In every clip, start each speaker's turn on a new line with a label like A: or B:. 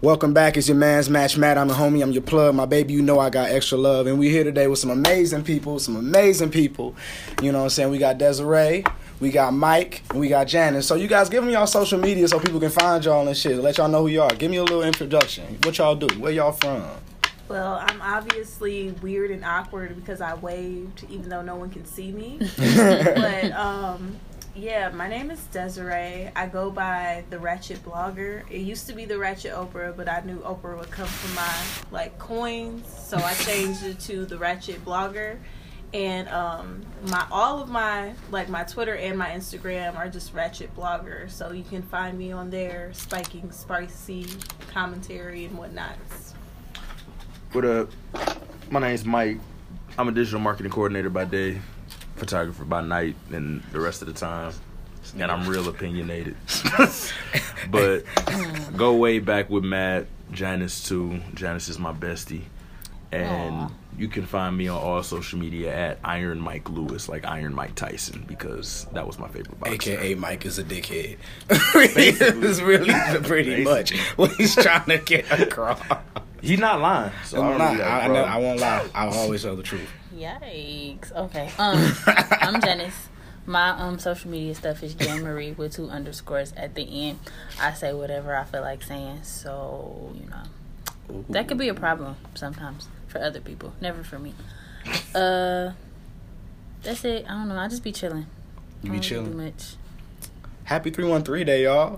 A: Welcome back. It's your man's Match Matt. I'm the homie. I'm your plug. My baby, you know I got extra love. And we're here today with some amazing people. You know what I'm saying? We got Desiree, we got Mike, and we got Janice. So you guys give me y'all social media so people can find y'all and shit. Let y'all know who you are. Give me a little introduction. What y'all do? Where y'all from?
B: Well, I'm obviously weird and awkward because I waved even though no one can see me. But, yeah, my name is Desiree. I go by the Ratchet Blogger. It used to be the Ratchet Oprah, but I knew Oprah would come for my, coins. So I changed it to the Ratchet Blogger. And all of my Twitter and my Instagram are just Ratchet Blogger. So you can find me on there spiking spicy commentary and whatnot.
C: What up? My name's Mike. I'm a digital marketing coordinator by day, photographer by night, and the rest of the time. And I'm real opinionated. But go way back with Matt, Janice too. Janice is my bestie. And you can find me on all social media at Iron Mike Lewis, like Iron Mike Tyson, because that was my favorite boxer.
A: AKA Mike is a dickhead. It's really pretty much what he's trying to get across.
C: He's not lying. So
A: I won't lie. I'll always tell the truth.
D: Yikes. Okay. I'm Janice. My social media stuff is Jan Marie with 2 underscores at the end. I say whatever I feel like saying, so that could be a problem sometimes for other people, never for me. That's it. I don't know. I just be chilling.
A: You be chilling.
D: Do much.
A: Happy 313 Day, y'all.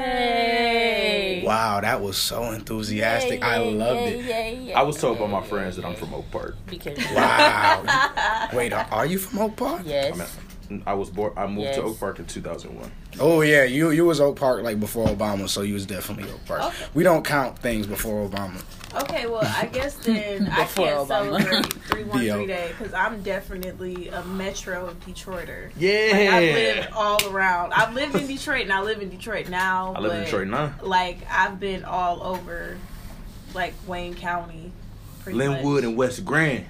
D: Yay.
A: Wow, that was so enthusiastic. I loved it.
C: I was told by my friends that I'm from Oak Park.
D: Because
A: wow. Wait, are you from Oak Park?
D: Yes.
C: I was born. I moved to Oak Park in 2001.
A: Oh yeah, you was Oak Park before Obama, so you was definitely Oak Park. Okay. We don't count things before Obama.
B: Okay, well I guess then I can't celebrate 313 Day because I'm definitely a Metro Detroiter.
C: Yeah,
B: I've lived all around. I've lived in Detroit and I live in Detroit now.
C: I live in Detroit now.
B: I've been all over, Wayne County,
C: Linwood, and West Grand.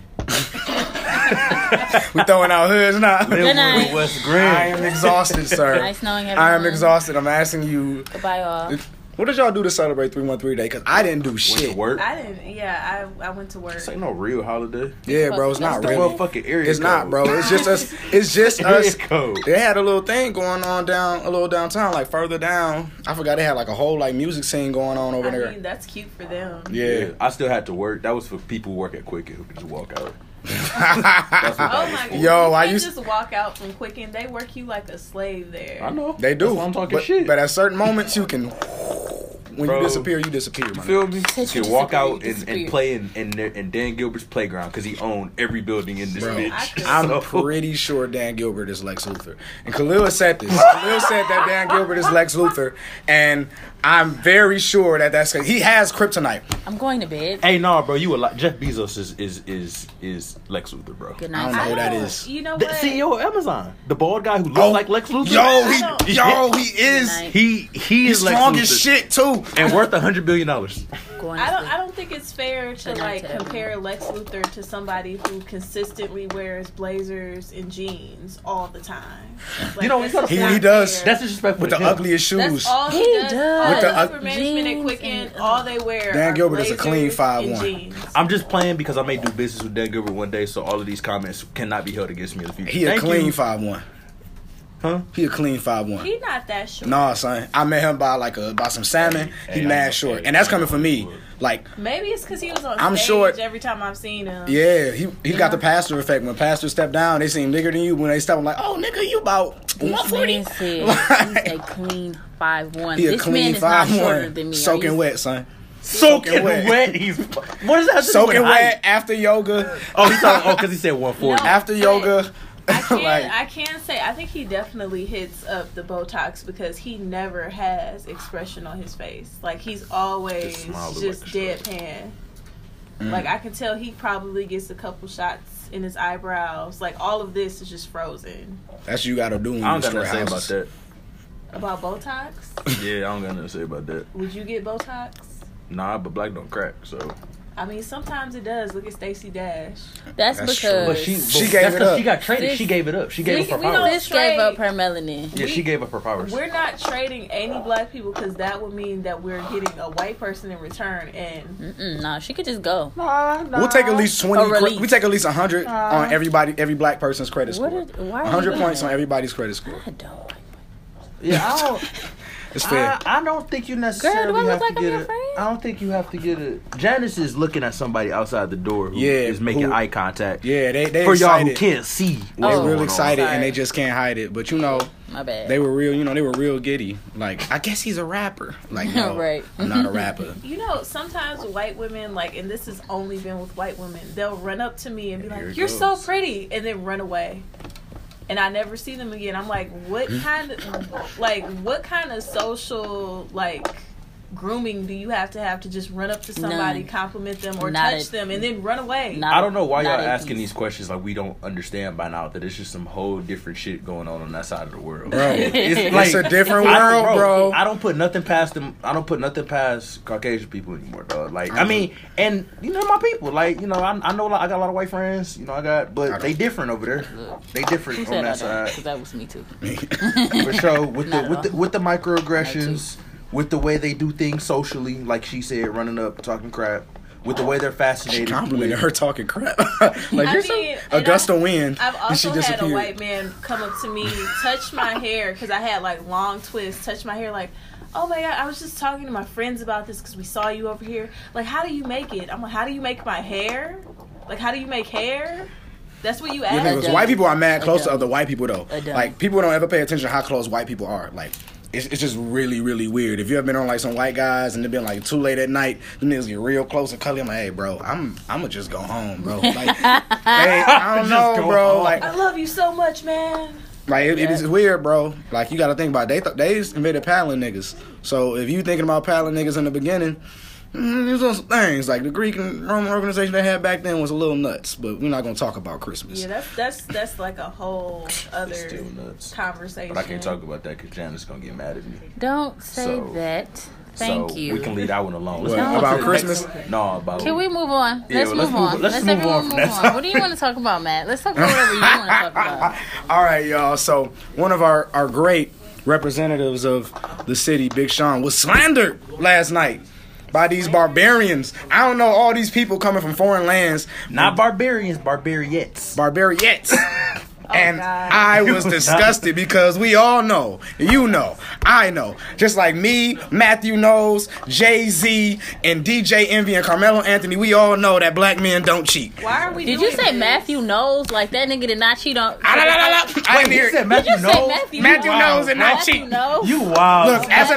A: We throwing out hoods now.
C: Linwood, West Grand.
A: I am exhausted, sir.
D: Nice knowing everyone.
A: I am exhausted. I'm asking you.
D: Goodbye, all.
A: What did y'all do to celebrate 313 Day? Because I didn't do shit.
C: Went to work?
B: I didn't. Yeah, I went to work.
C: This ain't no real holiday.
A: Yeah, bro, it's not real.
C: Fucking area
A: it's
C: code.
A: not, bro. It's just us. It's just us.
C: Code.
A: They had a little thing going on downtown, further down. I forgot they had a whole music scene going on over there.
B: I mean, that's cute for them.
A: Yeah,
C: I still had to work. That was for people who work at Quicken who could just walk out.
B: That's what my god!
A: Yo,
B: I used just walk out from Quicken. They work you like a slave there.
C: I know
A: they do.
C: That's why I'm talking shit.
A: But at certain moments, you can. When you disappear, you disappear.
C: You feel me? You can walk out and play in Dan Gilbert's playground because he owned every building in this bitch.
A: I'm pretty sure Dan Gilbert is Lex Luthor. And Khalil said this. Khalil said that Dan Gilbert is Lex Luthor. And I'm very sure that's he has kryptonite.
D: I'm going to bed.
C: Hey, no, bro. You a lot. Jeff Bezos is Lex Luthor, bro.
D: Good night.
A: I don't know who that is.
B: You know what?
C: The CEO of Amazon. The bald guy who looks like Lex Luthor.
A: He is.
C: He's
A: strong
C: Lex
A: as
C: Luthor.
A: Shit too.
C: And worth $100 billion.
B: I don't think it's fair to compare Lex Luthor to somebody who consistently wears blazers and jeans all the time.
C: He does. That's disrespectful
A: with the ugliest shoes.
B: That's all he does.
A: With the
B: upper management at Quicken, all they wear.
A: Dan Gilbert is a clean
B: 5'1".
C: I'm just playing because I may do business with Dan Gilbert one day, so all of these comments cannot be held against me in the future.
A: He a clean 5'1".
C: Huh?
A: He a clean 5'1".
B: He not that short.
A: Nah, son. I met him by some salmon. He mad short, and that's coming from me.
B: Maybe it's because he was on stage
A: short.
B: Every time I've seen him.
A: Yeah, he got the pastor effect. When pastors step down, they seem bigger than you. When they step, I'm like, oh nigga, you about 140.
D: He's a clean 5'1".
A: He a
D: this
A: clean
D: man is not shorter
A: 5'1".
D: than me.
A: Soaking wet, son.
C: Soaking wet. What is that?
A: Soaking wet after yoga.
C: Because he said 140.
B: No,
A: after yoga.
B: I can't say. I think he definitely hits up the Botox because he never has expression on his face. He's always just deadpan. I can tell he probably gets a couple shots in his eyebrows. All of this is just frozen.
A: That's what you gotta do when
C: I
A: you
C: don't got nothing to say
B: About
C: about that.
B: Botox?
C: Yeah, I don't got nothing to say about that.
B: Would you get Botox?
C: Nah, but black don't crack, so.
B: I mean, sometimes it does. Look at Stacey Dash.
D: That's
A: That's
D: because
C: But
A: She
C: that's
A: gave it
C: 'cause
A: up.
C: She got traded.
D: Sis-
C: She gave it up. She gave up her
B: we don't-
C: powers.
D: Sis gave up her melanin.
C: Yeah, she gave up her powers.
B: We're not trading any black people because that would mean that we're getting a white person in return. And
D: No, she could just go.
A: We'll take at least 20.
D: A release.
A: We take at least 100 on every black person's credit score.
D: Why are you
A: 100
D: doing
A: points
D: that?
A: on everybody's credit score.
D: I don't.
C: Yeah, I don't.
A: It's fair.
C: I don't think you
D: Girl,
C: necessarily
D: do I look
C: have
D: like
C: to
D: I'm
C: get
D: your
C: it.
D: friend?
C: I don't think you have to get it. Janice is looking at somebody outside the door who is
A: Yeah,
C: making
A: who-
C: eye contact.
A: Yeah, they
C: For y'all
A: excited.
C: who can't see,
A: They
C: what's
D: Oh,
A: real
C: going
A: excited
D: sorry.
A: and they just can't hide it. But you know,
D: My bad.
A: they were real. You know, they were real giddy. Like, I guess he's a rapper. Like, no,
D: Right.
A: I'm not a rapper.
B: you know, sometimes white women, like, and this has only been with white women, they'll run up to me and be
C: Here
B: like,
C: it
B: "You're so
C: goes.
B: pretty," and then run away. And I never see them again. I'm like, what kind of social, like, grooming do you have to just run up to somebody,
D: None.
B: compliment them, or
D: Not
B: touch
D: a-
B: them, and then run away?
D: Not
C: I don't know why y'all
D: not a
C: asking
D: piece.
C: these questions like we don't understand by now that it's just some whole different shit going on that side of the world.
A: Bro,
C: it's
A: it's a different
C: I don't-
A: world, bro.
C: I don't put nothing past them. I don't put nothing past Caucasian people anymore, dog. Like, I mean, and you know my people. Like, you know, I know I got a lot of white friends. You know, but they different over there. They different
D: Who
C: on
D: said
C: that
D: that?
C: side.
D: Because that was me too.
C: For sure, with
D: Not at
C: the
D: all.
C: with the microaggressions, with the way they do things socially, like she said, running up, talking crap, with the way they're
A: She
C: fascinated.
A: complimented
C: with-
A: her talking crap. Like,
B: I
A: you're so
B: mean,
A: a
B: and
A: gust of wind.
B: I've
A: and she
B: also had a
A: disappeared.
B: white man come up to me, touch my hair because I had like long twists, touch my hair like, "Oh my god, I was just talking to my friends about this because we saw you over here. Like, how do you make it?" I'm like, "How do you make my hair? Like, how do you make hair?" That's what you
A: The thing
B: ask.
A: was,
D: dummy.
A: white people are mad close to
D: dummy.
A: other white people though.
D: A dummy.
A: Like, people don't ever pay attention to how close white people are. Like, it's just really, really weird. If you ever been on like some white guys and they've been like too late at night, them niggas get real close and cuddly. I'm like, "Hey, bro, I'ma just go home, bro." Like, hey, I don't know,
C: Just go
A: bro.
C: home.
A: Like,
B: I love you so much, man.
A: it is weird, bro. Like, you got to think about it. They invented paddling niggas. So if you thinking about paddling niggas in the beginning, there's some things like the Greek and Roman organization they had back then was a little nuts. But we're not gonna talk about Christmas.
B: Yeah, that's like a whole other
C: still nuts.
B: conversation.
C: But I can't talk about that because Janice gonna get mad at me.
D: Don't say
C: So-
D: that. Thank
C: so
D: you.
C: We can leave that one alone.
A: What,
C: move on
A: about
C: to the
A: Christmas?
C: next- No, about.
D: Can we move on?
C: Yeah,
D: Let's
C: well,
D: move on.
C: let's move
D: everyone
C: on from
D: move
C: that
D: on. What do you want to talk about, Matt? Let's talk about whatever you want to talk about.
A: All right, y'all. So one of our great representatives of the city, Big Sean, was slandered last night by these barbarians. I don't know, all these people coming from foreign lands,
C: Not barbarians, barbarians.
A: barbarians. And
B: God.
A: I was disgusted because we all know, you know, I know, just like me, Matthew knows, Jay-Z, and DJ Envy and Carmelo Anthony, we all know that black men don't cheat.
B: Why are we?
D: Did
B: doing
D: you say
B: this?
D: Matthew knows? Like that nigga did not cheat on.
A: I didn't hear
C: He said
A: it.
C: Matthew
D: Did you say
C: knows.
D: Matthew?
A: Matthew
D: knows?
A: knows and not
D: Matthew
A: cheat.
D: knows?
C: You wild.
A: Look, as a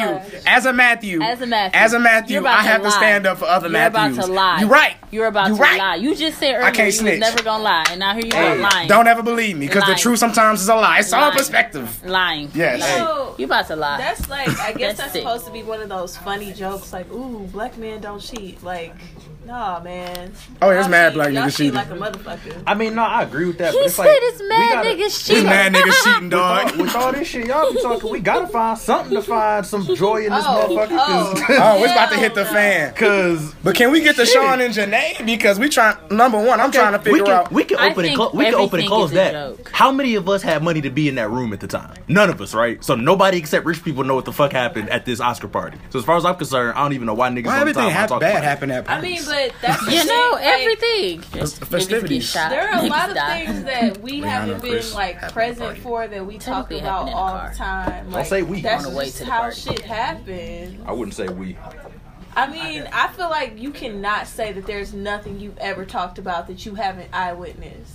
A: Matthew,
D: You're about
A: I
D: to
A: have to
D: lie.
A: stand up for other
D: You're
A: Matthews.
D: about to lie.
A: You're right.
D: You're about
A: You
D: to
A: right.
D: lie. You just said earlier
A: can't
D: you
A: snitch.
D: was never gonna lie, and now here you are lying.
A: Don't ever believe me, because the
D: Lying.
A: truth sometimes is a lie. It's all
D: Lying.
A: perspective.
D: Lying.
A: Yes.
D: Lying.
B: So,
D: You about to lie.
B: that's like, I guess
D: That's
B: that's
D: sick.
B: supposed to be one of those funny jokes, like, "Ooh, black men don't cheat." Like, nah, man.
A: Oh, there's
B: Y'all
A: mad
B: cheat-
A: black
B: y'all
A: niggas
B: cheat
A: cheating.
B: like a motherfucker.
C: I mean, no, I agree with that.
D: He
C: but it's
D: said
C: like,
D: it's
C: we
D: mad
C: gotta-
D: niggas
A: There's
D: cheating.
A: mad niggas cheating, dog.
C: With all this shit y'all be talking, we gotta find something to find some joy in this motherfucker.
A: Oh, it's about to hit the fan.
C: Cause
A: But can we get to Sean and Janae? Because we trying, number one, I'm trying to figure out.
C: we can
D: I
C: open and
D: think
C: we can open and
D: everything
C: close
D: is a
C: that.
D: joke.
C: How many of us had money to be in that room at the time? None of us, right? So nobody except rich people know what the fuck happened at this Oscar party. So as far as I'm concerned, I don't even know why niggas
A: Why
C: on the
A: everything
C: time talking
A: bad
C: about it.
A: happened at
B: I
A: parties?
B: mean, but that's the
D: You
B: thing,
D: know
B: like,
D: everything.
A: festivities.
D: Niggas get shot,
B: there are a lot
D: niggas
B: of
D: die.
B: things that we
A: Rihanna
B: haven't
A: and
B: been
A: Chris
B: like
A: happened at the
B: present
A: party.
B: for that we talk
D: Technically
B: about
D: happened in the
B: all
D: car.
B: the time. Like,
C: say we.
B: That's
D: On the way
B: just
D: to the
B: how
D: party.
B: shit happens.
C: I wouldn't say we.
B: I mean, I feel like you cannot say that there's nothing you've ever talked about that you haven't eyewitnessed.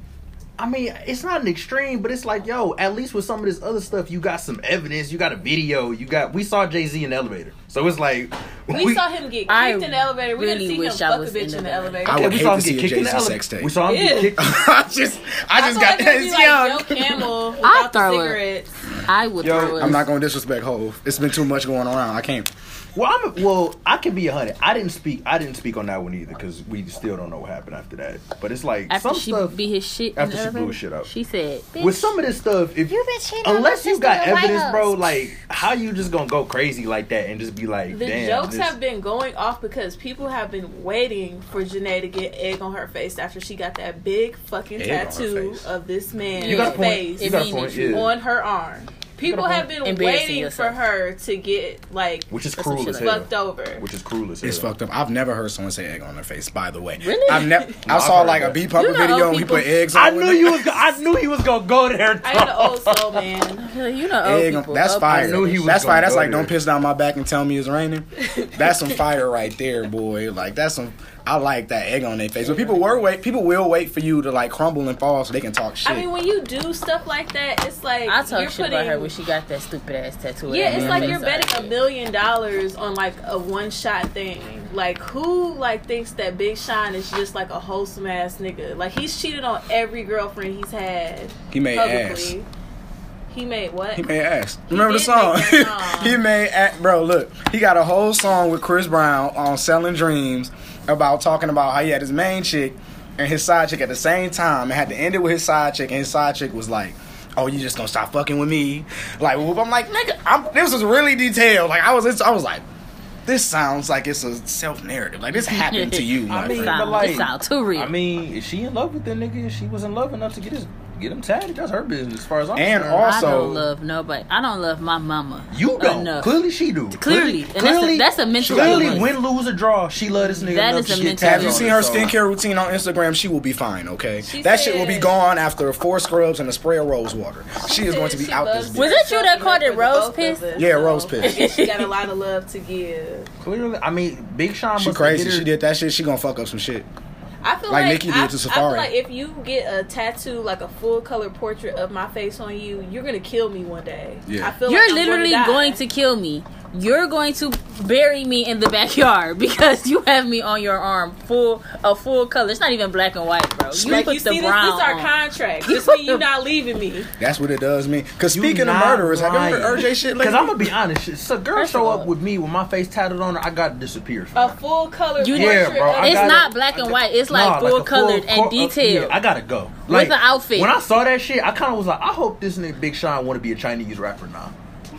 C: I mean, it's not an extreme, but it's like, yo, at least with some of this other stuff, you got some evidence, you got a video, we saw Jay-Z in the elevator. So it's like
B: We saw him get kicked
D: I
B: in the elevator. We
D: really
B: didn't see him
D: wish I
B: fuck a
D: was
B: bitch
D: in
B: in the
D: the
B: elevator.
A: I
C: okay,
A: would
C: we
A: hate
C: saw
A: to
C: him
A: see
C: get
A: a
C: kicked in the
A: Jay-Z
C: elevator.
A: sex tape.
C: We saw him
B: Yeah.
C: get kicked.
A: I just
B: I
A: got
B: feel like
A: it's
B: it'd be
A: young.
B: like Joe Camel
D: I'll
B: without the
D: throw it.
B: cigarettes.
D: I would
C: Yo,
D: throw it.
A: I'm not gonna disrespect Hove. It's been too much going around. I can't.
C: Well, I can be 100. I didn't speak on that one either because we still don't know what happened after that. But it's like
D: After
C: some
D: she
C: stuff
D: beat his shit.
C: after she
D: in the
C: blew his shit up.
D: She said, "Bitch,
C: With some of this stuff, if
D: you been cheating on
C: unless
D: my
C: you got
D: sister in the White
C: evidence, bro,
D: House.
C: like how you just gonna go crazy like that and just be like,
B: The
C: damn,
B: jokes
C: this-
B: have been going off because people have been waiting for Janae to get egg on her face after she got that big fucking
A: Egg on her
B: tattoo
A: face.
B: of this man's
C: You got a point.
B: face
C: You got a point. Yeah.
B: on her arm. People
C: got a
B: have
C: point.
B: been
D: Embarrassing
B: waiting
D: yourself.
B: for her to get like
C: Which is
D: That's some
C: cruel
D: shit
C: as
D: like
C: hell.
B: fucked over.
C: Which is cruel as hell.
A: It's fucked up. I've never heard someone say egg on their face. By the way,
D: Really?
A: I
C: I've
A: saw
C: heard
A: like a
C: that.
A: B pumper
D: You know
A: video
D: old
A: and we
D: people-
A: put eggs on.
C: I
A: with
C: knew
A: it.
C: I knew he was gonna go there.
B: I am an old soul man.
D: you know, old
A: Egg on-
D: people.
A: that's
D: old
A: fire.
D: people.
C: I knew he was
A: That's
C: gonna
A: fire. That's
C: go
A: like
C: there.
A: don't piss down my back and tell me it's raining. That's some fire right there, boy. Like that's some. I like that egg on their face. But people will wait for you to like crumble and fall so they can talk shit.
B: I mean, when you do stuff like that, it's like
D: I talk
B: you're
D: shit about her when she got that stupid ass tattoo.
B: Yeah, it's like
D: Mhm.
B: you're betting $1 million on like a one shot thing. Like who like thinks that Big Sean is just like a wholesome ass nigga? Like he's cheated on every girlfriend he's had.
A: He made
B: publicly. He made what?
A: He made ass. Remember the
B: did
A: song?
B: make that song.
A: He made ass. Bro, look. He got a whole song with Chris Brown on Selling Dreams about talking about how he had his main chick and his side chick at the same time and had to end it with his side chick. And his side chick was like, oh, you just gonna stop fucking with me? Like, whoop. I'm like, nigga, this was really detailed. Like, I was like, this sounds like it's a self-narrative. Like, this happened to you, my
C: I mean,
A: friend.
C: but like,
D: This sound too real.
C: I mean, is she in love with that nigga? If she was in love enough to get him tatted, that's her business as far as I'm
A: And
C: concerned.
A: also-
D: I don't love nobody. I don't love my mama.
C: You don't.
D: enough.
C: Clearly she do.
D: Clearly. And that's a mental
C: Clearly,
D: illness.
C: win, lose, or draw, she love this nigga
D: That
C: enough
D: is a
C: to get
D: mental
C: tatted
A: Have you
C: on
A: seen
C: it,
A: her
C: so-
A: skincare routine on Instagram? She will be fine, okay?
B: She
A: That shit will be
B: said-
A: gone after 4 scrubs and a spray of rose water. She is going to be
B: She
A: out this
B: loves
A: bitch.
D: Was it you that
B: herself
D: called it
B: enough for
D: rose
B: both of
D: piss?
B: us,
A: Yeah,
B: so
A: rose piss.
B: I guess she got a lot of love to give.
C: Clearly, I mean, Big Sean
A: She
C: must
A: crazy.
C: hit her-
A: She did that shit. She gonna fuck up some shit.
B: I feel
A: Like
B: like
A: Nicki did
B: I,
A: to
B: I
A: Safari.
B: feel like if you get a tattoo, like a full color portrait of my face on you, you're gonna kill me one day.
A: Yeah.
B: I feel
D: You're
B: like I'm
D: literally
B: die.
D: going to kill me. You're going to bury me in the backyard because you have me on your arm a full color. It's not even black and white, bro. You
B: Like
D: put
B: you
D: the
B: see,
D: brown
B: this is our
D: on.
B: contract. This mean you not leaving me.
A: That's what it does mean. Cause
C: You
A: speaking of
C: not
A: murderers, have you ever heard RJ shit
C: Because
A: lately?
C: I'm gonna be honest, so girl
D: First
C: show
D: of
C: up
D: all-
C: with me with my face tatted on her, I gotta disappear.
B: A full color
D: You-
B: portrait.
C: Yeah, bro,
B: of
C: I
D: It's
C: gotta-
D: not black and white. It's like
C: Nah,
D: full
C: a
D: colored and detailed.
C: I gotta go.
D: With an outfit.
C: When I saw that shit, I kind of was like, I hope this nigga Big Sean want to be a Chinese rapper now,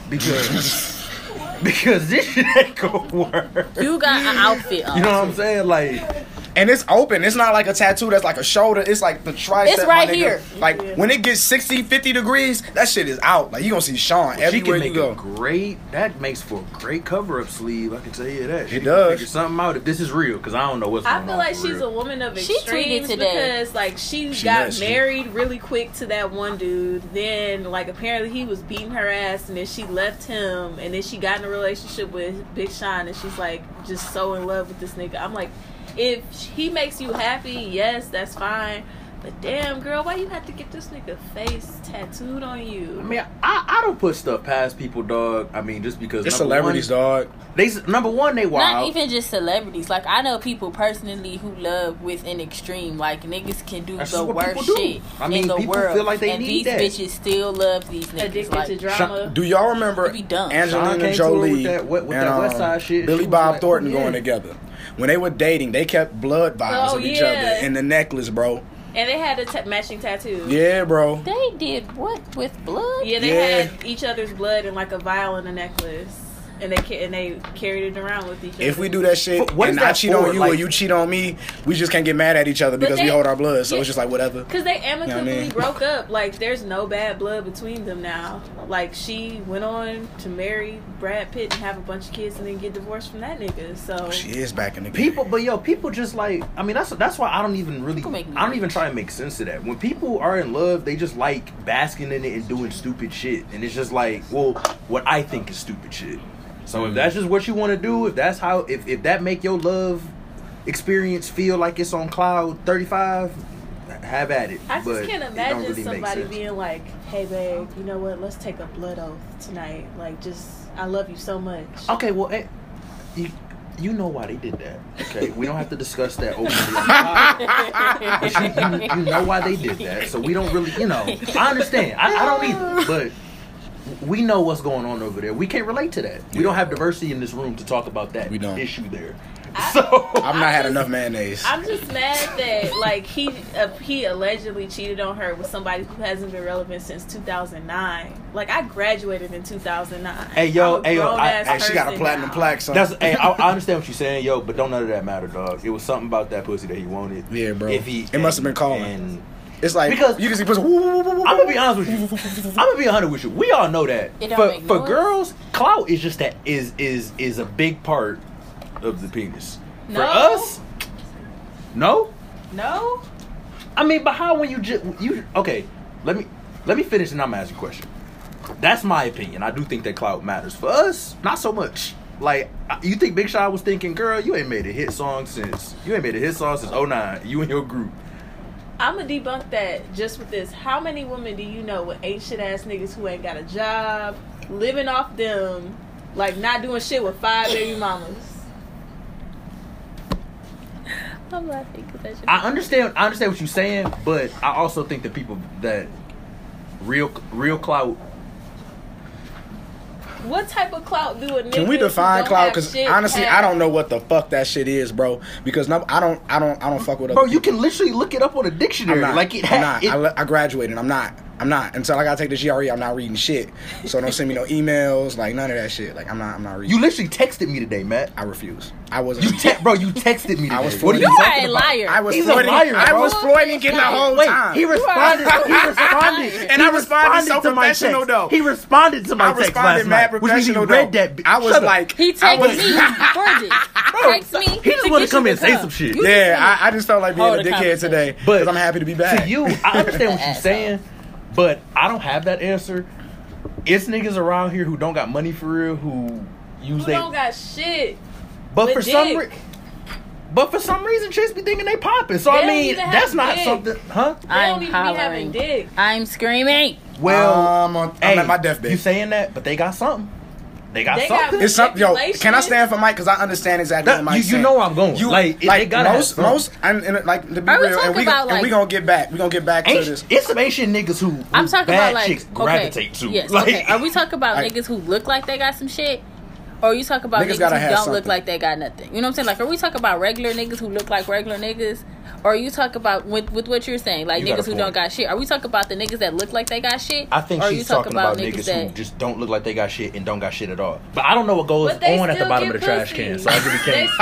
C: because this shit ain't gonna work.
D: You got an outfit on.
C: You know what I'm saying? Like,
A: And it's open. It's not like a tattoo that's like a shoulder. It's like the tricep.
D: It's right
A: my nigga.
D: here.
A: Like when it gets 60, 50 degrees, that shit is out. Like you gonna see Sean
C: she
A: everywhere
C: can
A: you
C: make
A: go.
C: a great. That makes for a great cover-up sleeve. I can tell you that. She
A: It
C: can
A: does.
C: figure something out if this is real, because I don't know what's
B: I
C: going
B: feel
C: on.
B: like
C: for
B: she's
C: real.
B: a woman of
D: She tweeted
B: extremes
D: today.
B: because like she
A: She
B: got
A: does.
B: married really quick to that one dude. Then like apparently he was beating her ass, and then she left him, and then she got in a relationship with Big Sean, and she's like just so in love with this nigga. I'm like, if he makes you happy, yes, that's fine. But damn, girl, why you have to get this nigga face tattooed on you?
C: I mean, I don't put stuff past people, dog. I mean, just because
A: It's
C: number
A: celebrities,
C: one,
A: dog.
C: Number one, they wild.
D: Not even just celebrities. Like I know people personally who love with an extreme. Like niggas can do
C: That's
D: the
C: what
D: worst
C: people do.
D: shit
C: I mean,
D: in the
C: people
D: world,
C: feel like they
D: and
C: need
D: these
C: that.
D: bitches still love these niggas.
B: Addicted
D: Like,
B: to drama.
A: Do y'all remember
D: You be dumb.
C: Sean
A: Angelina
C: came to her with
A: Jolie
C: that- with
A: and
C: that West Side shit. She
A: Billy
C: was
A: Bob
C: like,
A: Thornton
C: oh, yeah.
A: going together? When they were dating, they kept blood vials
B: Oh,
A: of each
B: yeah.
A: other in the necklace, bro.
B: And they had a matching tattoo.
A: Yeah, bro.
D: they did what with blood?
B: Yeah, they
A: Yeah.
B: had each other's blood in like a vial and a necklace, and they carried it around with each other.
A: If we do that shit
C: What is
A: and I
C: that
A: cheat
C: for?
A: on you or
C: Like-
A: you cheat on me, we just can't get mad at each other because we
B: they-
A: hold our blood. So
B: yeah.
A: it's just like whatever.
B: Because they amicably
A: You know what I mean?
B: broke up. Like, there's no bad blood between them now. Like, she went on to marry Brad Pitt and have a bunch of kids and then get divorced from that nigga. So,
A: She is back in the game.
C: People just like, I mean, that's why I don't even really,
D: People make me
C: I don't even try to make sense of that. When people are in love, they just like basking in it and doing stupid shit, and it's just like, well, what I think is stupid shit. So if that's just what you want to do, if that's how, if that make your love experience feel like it's on cloud 35, have at it.
B: I just
C: But
B: can't
C: it don't
B: imagine
C: really make
B: somebody
C: sense.
B: being like, hey, babe, you know what? Let's take a blood oath tonight. Like, just, I love you so much.
C: Okay, well, you know why they did that. Okay, we don't have to discuss that openly. But you know why they did that. So we don't really, I understand. I don't either. But we know what's going on over there. We can't relate to that. We don't have diversity in this room to talk about that issue there. So
A: I've not had enough mayonnaise.
B: I'm just mad that like he allegedly cheated on her with somebody who hasn't been relevant since 2009. Like I graduated in 2009.
C: Hey yo,
A: Hey, she got a platinum plaque. Son.
C: I understand what you're saying, yo, but don't none of that matter, dog. It was something about that pussy that he wanted.
A: Yeah, bro.
C: It
A: must have been calling. It's like
C: because
A: you can see pussy.
C: I'm gonna be honest with you. I'm gonna be 100 with you. We all know that for girls, clout is just is a big part of the penis. For us, no. I mean, but how when you okay? Let me finish and I'm gonna ask you a question. That's my opinion. I do think that clout matters. For us, not so much. Like you think Big Sean was thinking, girl, you ain't made a hit song since 09. You and your group.
B: I'm gonna debunk that just with this. How many women do you know with 8 shit ass niggas who ain't got a job, living off them, like not doing shit with 5 baby mamas?
D: I'm laughing because
C: I understand what you're saying, but I also think that people that real clout.
B: What type of clout do a nigga?
A: Can we define clout? Because honestly, I don't know what the fuck that shit is, bro. Because no, I don't fuck with.
C: Bro, you can literally look it up on a dictionary.
A: I graduated. I'm not. Until I gotta take the GRE, I'm not reading shit. So don't send me no emails, like none of that shit. Like I'm not reading.
C: You literally texted me today, Matt.
A: I refuse. I wasn't.
C: Bro, you texted me today.
A: I was
C: what are
D: you
C: talking
D: a
C: about?
D: liar.
A: I was
C: He's
A: floating.
C: a liar,
A: I
C: bro.
A: was floating the whole time.
C: He responded.
A: And I responded so
C: to my
A: professional
C: text.
A: though.
C: He responded to my text last night. Which means you read that.
A: I was like,
D: he texted me. Text me.
C: He just want to come in and say some shit.
A: Yeah, I just felt like being a dickhead today, but I'm happy to be back.
C: To you, I understand what you're saying, but I don't have that answer. It's niggas around here who don't got money for real, who use
B: they don't got shit.
C: But for some reason, chicks be thinking they popping. So I mean, that's not something, huh?
D: I'm hollering.
B: Dick.
D: I'm screaming.
C: Well,
A: I'm at my deathbed.
C: You saying that, but they got something. They got something.
A: It's something. Yo, can I stand for Mike? Because I understand exactly what Mike's saying.
C: You know where I'm going. They got most,
A: and like to be real, and we gonna get back. We gonna get back to this.
C: It's some Asian niggas who
D: I'm talking
C: bad
D: about like
C: chicks gravitate to.
D: Yes. Okay. Are we talking about niggas who look like they got some shit? Or you talk about niggas who don't look like they got nothing? You know what I'm saying? Like, are we talking about regular niggas who look like regular niggas? Or you talk about, with what you're saying, like niggas who don't got shit? Are we talking about the niggas that look like they got shit?
C: I think she's talking about niggas who just don't look like they got shit and don't got shit at all. But I don't know what goes on at the bottom of the trash can, so I really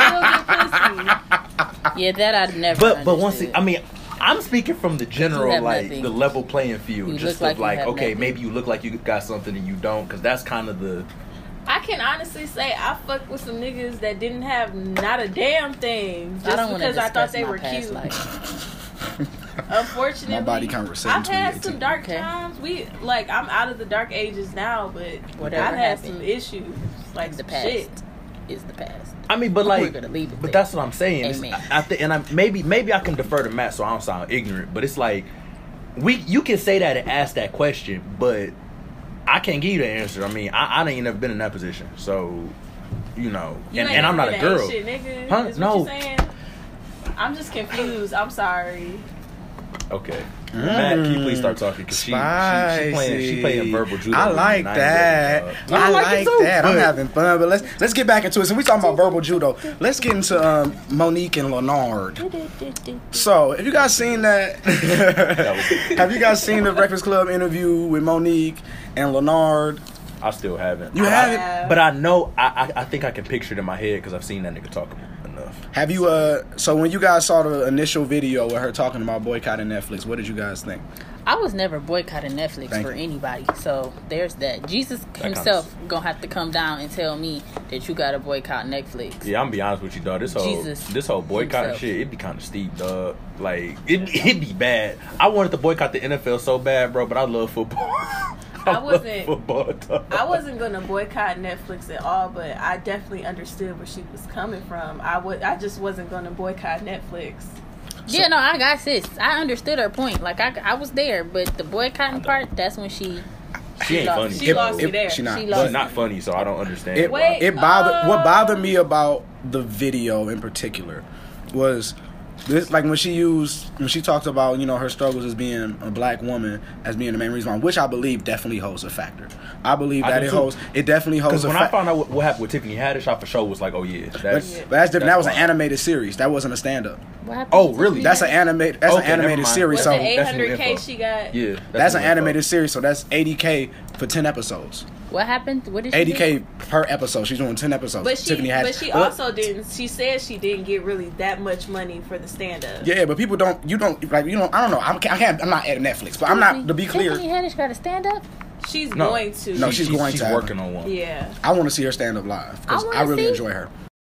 B: can't.
D: Yeah, that I'd never
C: But once I mean, I'm speaking from the general, like, the level playing field.
D: You
C: just
D: like
C: okay,
D: nothing.
C: maybe you look like you got something and you don't, because that's kind of the...
B: I can honestly say I fucked with some niggas that didn't have not a damn thing just because I thought they were cute. Unfortunately,
A: my body conversation.
B: I've had some dark times. I'm out of the dark ages now, but I've had some issues. Like
D: the past
B: shit
D: is the past.
C: I mean, but like,
D: we're gonna leave it
C: but
D: there.
C: that's what I'm saying. Maybe I can defer to Matt so I don't sound ignorant. But it's like you can say that and ask that question, but I can't give you the answer. I mean, I ain't never been in that position, so and I'm not a girl.
B: Shit, nigga.
C: Huh? No.
B: I'm just confused. I'm sorry.
C: Okay, Matt, can you please start talking? Because she playing verbal judo.
A: I like that. I like that. I'm having fun, but let's get back into it. So we talking about verbal judo. Let's get into Monique and Leonard. So, have you guys seen that? Have you guys seen the Breakfast Club interview with Monique and Leonard?
C: I still haven't.
A: You haven't?
C: But I know. I think I can picture it in my head because I've seen that nigga talk enough.
A: Have you? So when you guys saw the initial video with her talking about boycotting Netflix, what did you guys think?
D: I was never boycotting Netflix for anybody, so there's that. Jesus himself gonna have to come down and tell me that you gotta boycott Netflix.
C: Yeah, I'm gonna be honest with you, dog. This whole boycotting shit, it be kind of steep, dog. Like it be bad. I wanted to boycott the NFL so bad, bro, but I love football. I
B: wasn't gonna boycott Netflix at all, but I definitely understood where she was coming from. I just wasn't gonna boycott Netflix.
D: Yeah, no, I got sis. I understood her point. Like I was there, but the boycotting part, that's when she
C: ain't funny.
B: She lost me there.
A: She's
C: not funny, so I don't understand.
A: What bothered me about the video in particular was This like when she talked about, you know, her struggles as being a black woman as being the main reason why, which I believe definitely holds a factor. I believe that it definitely holds a factor.
C: Because when I found out what happened with Tiffany Haddish, I for sure was like, oh yeah,
A: but that's different. That was an animated series. That wasn't a stand up.
D: What happened?
C: Oh really?
A: That's an animated series.
B: Was
A: So
B: it 800K she got?
C: Yeah,
A: that's an animated series. So that's $80K for 10 episodes.
D: What happened? What did she
A: $80K
D: do?
A: per episode. She's doing 10 episodes.
B: But
A: Tiffany Haddish.
B: she also didn't. She said she didn't get really that much money for the stand up.
A: Yeah, but people don't. You don't like. You know. I don't know. I'm not at Netflix, but I'm not. To be clear,
D: Tiffany Haddish got to stand up.
B: She's going to.
A: No, she's going to.
C: She's working on one.
B: Yeah.
A: I want to see her stand up live because I really enjoy her.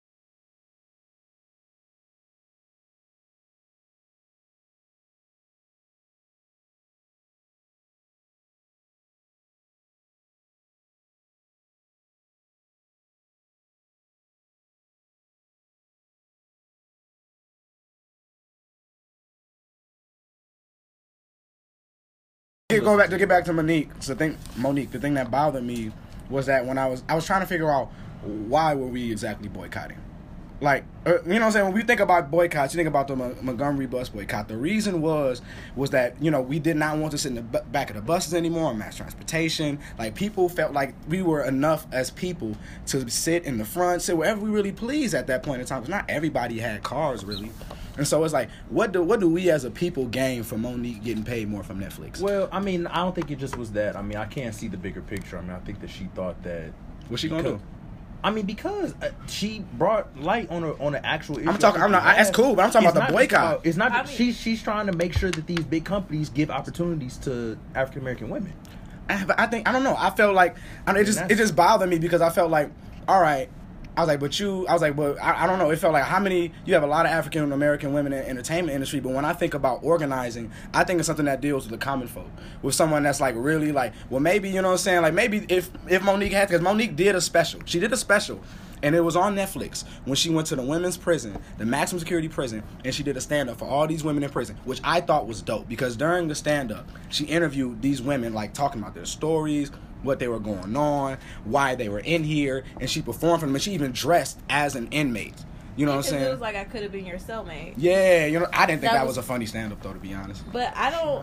A: To get back to Monique, the thing that bothered me was that when I was trying to figure out why were we exactly boycotting. Like, you know what I'm saying? When we think about boycotts, you think about the Montgomery bus boycott. The reason was that, you know, we did not want to sit in the back of the buses anymore on mass transportation. Like, people felt like we were enough as people to sit in the front, sit wherever we really pleased at that point in time. Because not everybody had cars, really. And so it's like, what do we as a people gain from Monique getting paid more from Netflix?
C: Well, I mean, I don't think it just was that. I mean, I can't see the bigger picture. I mean, I think that she thought that...
A: What's she going to do?
C: I mean, because she brought light on an actual issue.
A: That's cool, but I'm talking about the boycott.
C: It's not. She's trying to make sure that these big companies give opportunities to African American women.
A: But I don't know. I felt like it just bothered me because I felt like, all right. I was like, but I don't know. It felt like you have a lot of African American women in the entertainment industry, but when I think about organizing, I think it's something that deals with the common folk. With someone that's like really like, well, maybe, you know what I'm saying? Like maybe if Monique had, because Monique did a special. She did a special. And it was on Netflix when she went to the women's prison, the maximum security prison, and she did a stand-up for all these women in prison, which I thought was dope because during the stand-up, she interviewed these women, like talking about their stories, what they were going on, why they were in here, and she performed for them, and she even dressed as an inmate. You know what I'm saying?
B: It was like I could have been your cellmate.
A: Yeah, you know, I didn't think that was a funny stand-up though, to be honest.
B: But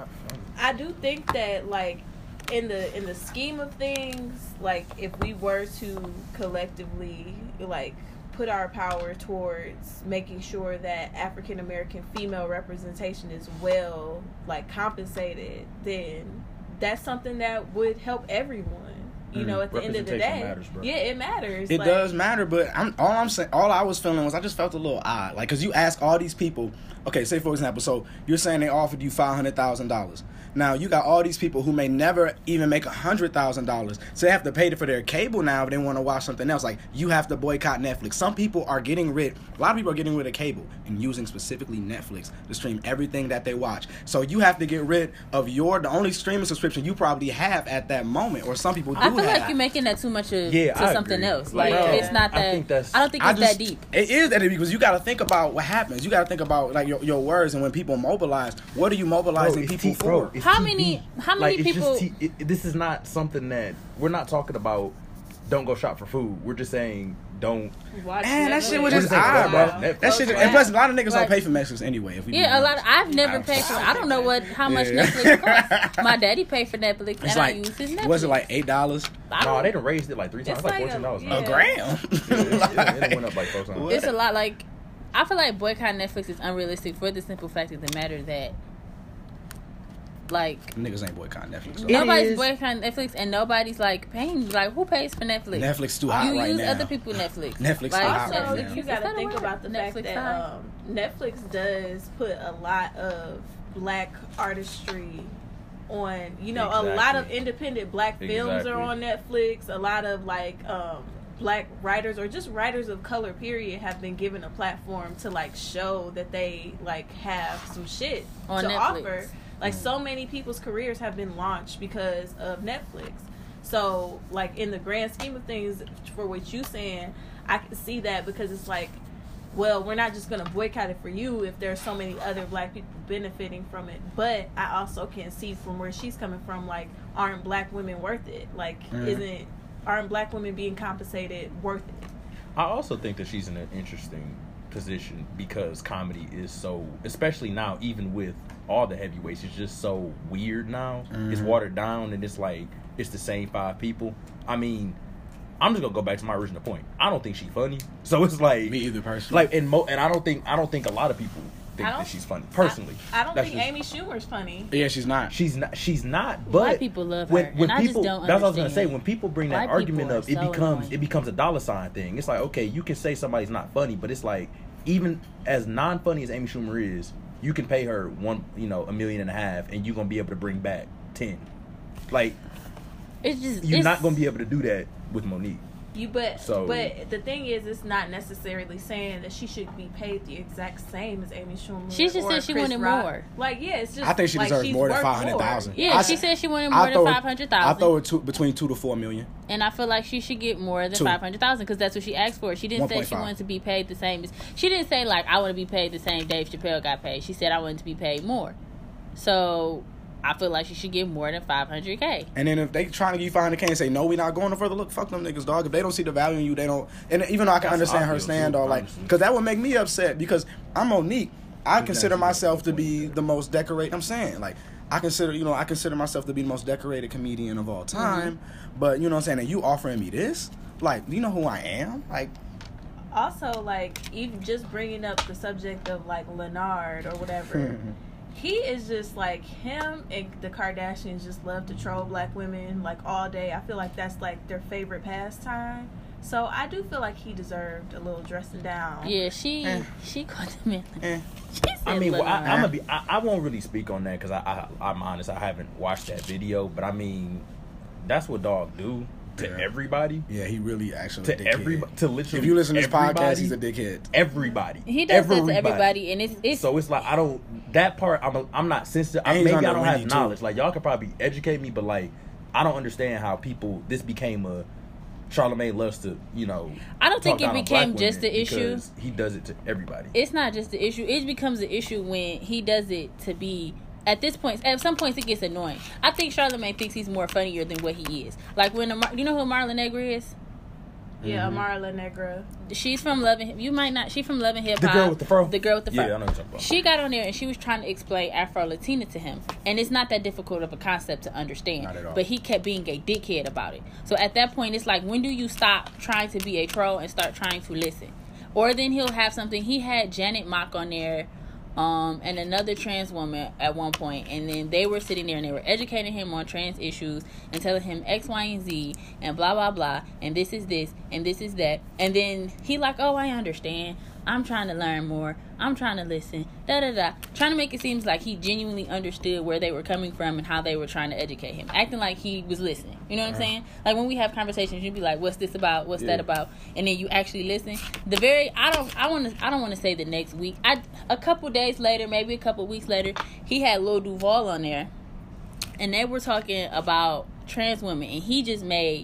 B: I do think that like in the scheme of things, like if we were to collectively like put our power towards making sure that African American female representation is well like compensated, then that's something that would help everyone. You know, at the end of the day,
C: matters, bro.
B: Yeah, it matters.
A: It does matter, but all I was feeling was I just felt a little odd, like because you ask all these people. Okay, say for example, so you're saying they offered you $500,000. Now you got all these people who may never even make $100,000, so they have to pay for their cable now if they want to watch something else. Like you have to boycott Netflix. Some people are getting rid. A lot of people are getting rid of cable and using specifically Netflix to stream everything that they watch. So you have to get rid of the only streaming subscription you probably have at that moment, or some people do.
D: I feel like you're making that too much to something else. Like it's not that. I don't think it's that deep.
A: It is that deep because you got to think about what happens. You got to think about like your words, and when people mobilize, what are you mobilizing people for?
D: How many people?
C: This is not something that we're not talking about. Don't go shop for food. We're just saying don't.
A: That shit was just odd, bro. That shit, and plus a lot of niggas don't pay for Netflix anyway.
D: A lot. I've never paid for. I don't know how much Netflix costs. My daddy paid for Netflix, and I use his Netflix.
A: Was it like $8?
C: No, they done raised it like 3 times. It's like $14 now.
A: A gram.
C: It went up like 4 times.
D: It's a lot. Like I feel like boycotting Netflix is unrealistic for the simple fact of the matter that. Like
A: niggas ain't boycotting Netflix.
D: Nobody's boycotting Netflix, and nobody's like paying. Like who pays for Netflix?
A: Netflix too hot right now.
D: You use other people's Netflix.
A: Netflix
B: like,
A: too hot right
B: now. You gotta think about the fact that Netflix does put a lot of black artistry on. You know, a lot of independent black films are on Netflix. A lot of like black writers or just writers of color period have been given a platform to like show that they like have some shit on to Netflix. Offer. Like, so many people's careers have been launched because of Netflix. So, like, in the grand scheme of things, for what you're saying, I can see that because it's like, well, we're not just going to boycott it for you if there's so many other black people benefiting from it. But I also can see from where she's coming from, like, aren't black women worth it? Like, aren't black women being compensated worth it?
C: I also think that she's in an interesting position because comedy is so, especially now, even with all the heavyweights, it's just so weird now. Mm-hmm. It's watered down, and it's like it's the same 5 people. I mean, I'm just gonna go back to my original point. I don't think she's funny, so it's like
A: me either personally.
C: Like and I don't think a lot of people think that she's funny. Personally,
B: I don't think Amy Schumer's funny.
A: Yeah, she's not.
C: She's not. But
D: white people love her.
C: When
D: and
C: people,
D: I just don't
C: that's what I was
D: understand.
C: gonna say. When people bring that argument up, it becomes a dollar sign thing. It's like, okay, you can say somebody's not funny, but it's like, even as non-funny as Amy Schumer is, you can pay her $1.5 million, and you're gonna be able to bring back 10. Like, you're not gonna be able to do that with Monique.
B: But the thing is, it's not necessarily saying that she should be paid the exact same as Amy Schumer.
D: She just said she wanted more.
B: Like, yeah, it's just.
A: I think she deserves more than $500,000.
D: Yeah, she said she wanted more than $500,000.
A: I throw it between $2 to $4 million.
D: And I feel like she should get more than $500,000 because that's what she asked for. She didn't say she
A: 1.5.
D: wanted to be paid the same as. She didn't say like I want to be paid the same Dave Chappelle got paid. She said I wanted to be paid more. So I feel like she should get more than $500K.
A: And then if they trying to give you $500K and say no, we not going no further, look, fuck them niggas, dog. If they don't see the value in you, they don't. And even though I can understand her stand, or like, because that would make me upset because I'm Monique. I consider myself to be the most decorated. I'm saying, like, I consider myself to be the most decorated comedian of all time. Mm-hmm. But you know what I'm saying, and you offering me this, like, do you know who I am? Like,
B: also, like, even just bringing up the subject of like Leonard or whatever. He is just like, him and the Kardashians just love to troll black women like all day. I feel like that's like their favorite pastime. So I do feel like he deserved a little dressing down.
D: Yeah, she called him in.
C: I mean, I won't really speak on that because I'm honest, I haven't watched that video. But I mean, that's what dog do to everybody.
A: Yeah, he really actually
C: to everybody. To literally,
A: if you listen to this podcast, he's a dickhead.
C: Everybody,
D: he does that to everybody, and it's
C: so it's like I don't that part. I'm not sensitive. Maybe I don't have knowledge. Too. Like y'all could probably educate me, but like I don't understand how people. This became a Charlamagne loves to,
D: I don't think it became just the issue.
C: He does it to everybody.
D: It's not just the issue. It becomes the issue when he does it to be. At this point, at some points, it gets annoying. I think Charlamagne thinks he's more funnier than what he is. Like when you know who Marla Negra is?
B: Yeah, Marla Negra.
D: She's from Love and you might not. She's from Love and Hip Hop.
C: The girl with the fro.
D: The girl with the fro.
C: Yeah, I know what you're talking about.
D: She got on there and she was trying to explain Afro Latina to him, and it's not that difficult of a concept to understand.
A: Not at all.
D: But he kept being a dickhead about it. So at that point, it's like, when do you stop trying to be a troll and start trying to listen? Or then he'll have something. He had Janet Mock on there. And another trans woman at one point, and then they were sitting there and they were educating him on trans issues and telling him X, Y, and Z and blah blah blah, and this is this and this is that, and then he like, oh, I understand, I'm trying to learn more, I'm trying to listen, trying to make it seem like he genuinely understood where they were coming from and how they were trying to educate him, acting like he was listening. You know what I'm saying? Like when we have conversations, you'd be like, what's this about, what's that about, and then you actually listen. I don't want to say the next week, a couple days later, maybe a couple weeks later, he had Lil Duval on there and they were talking about trans women, and he just made.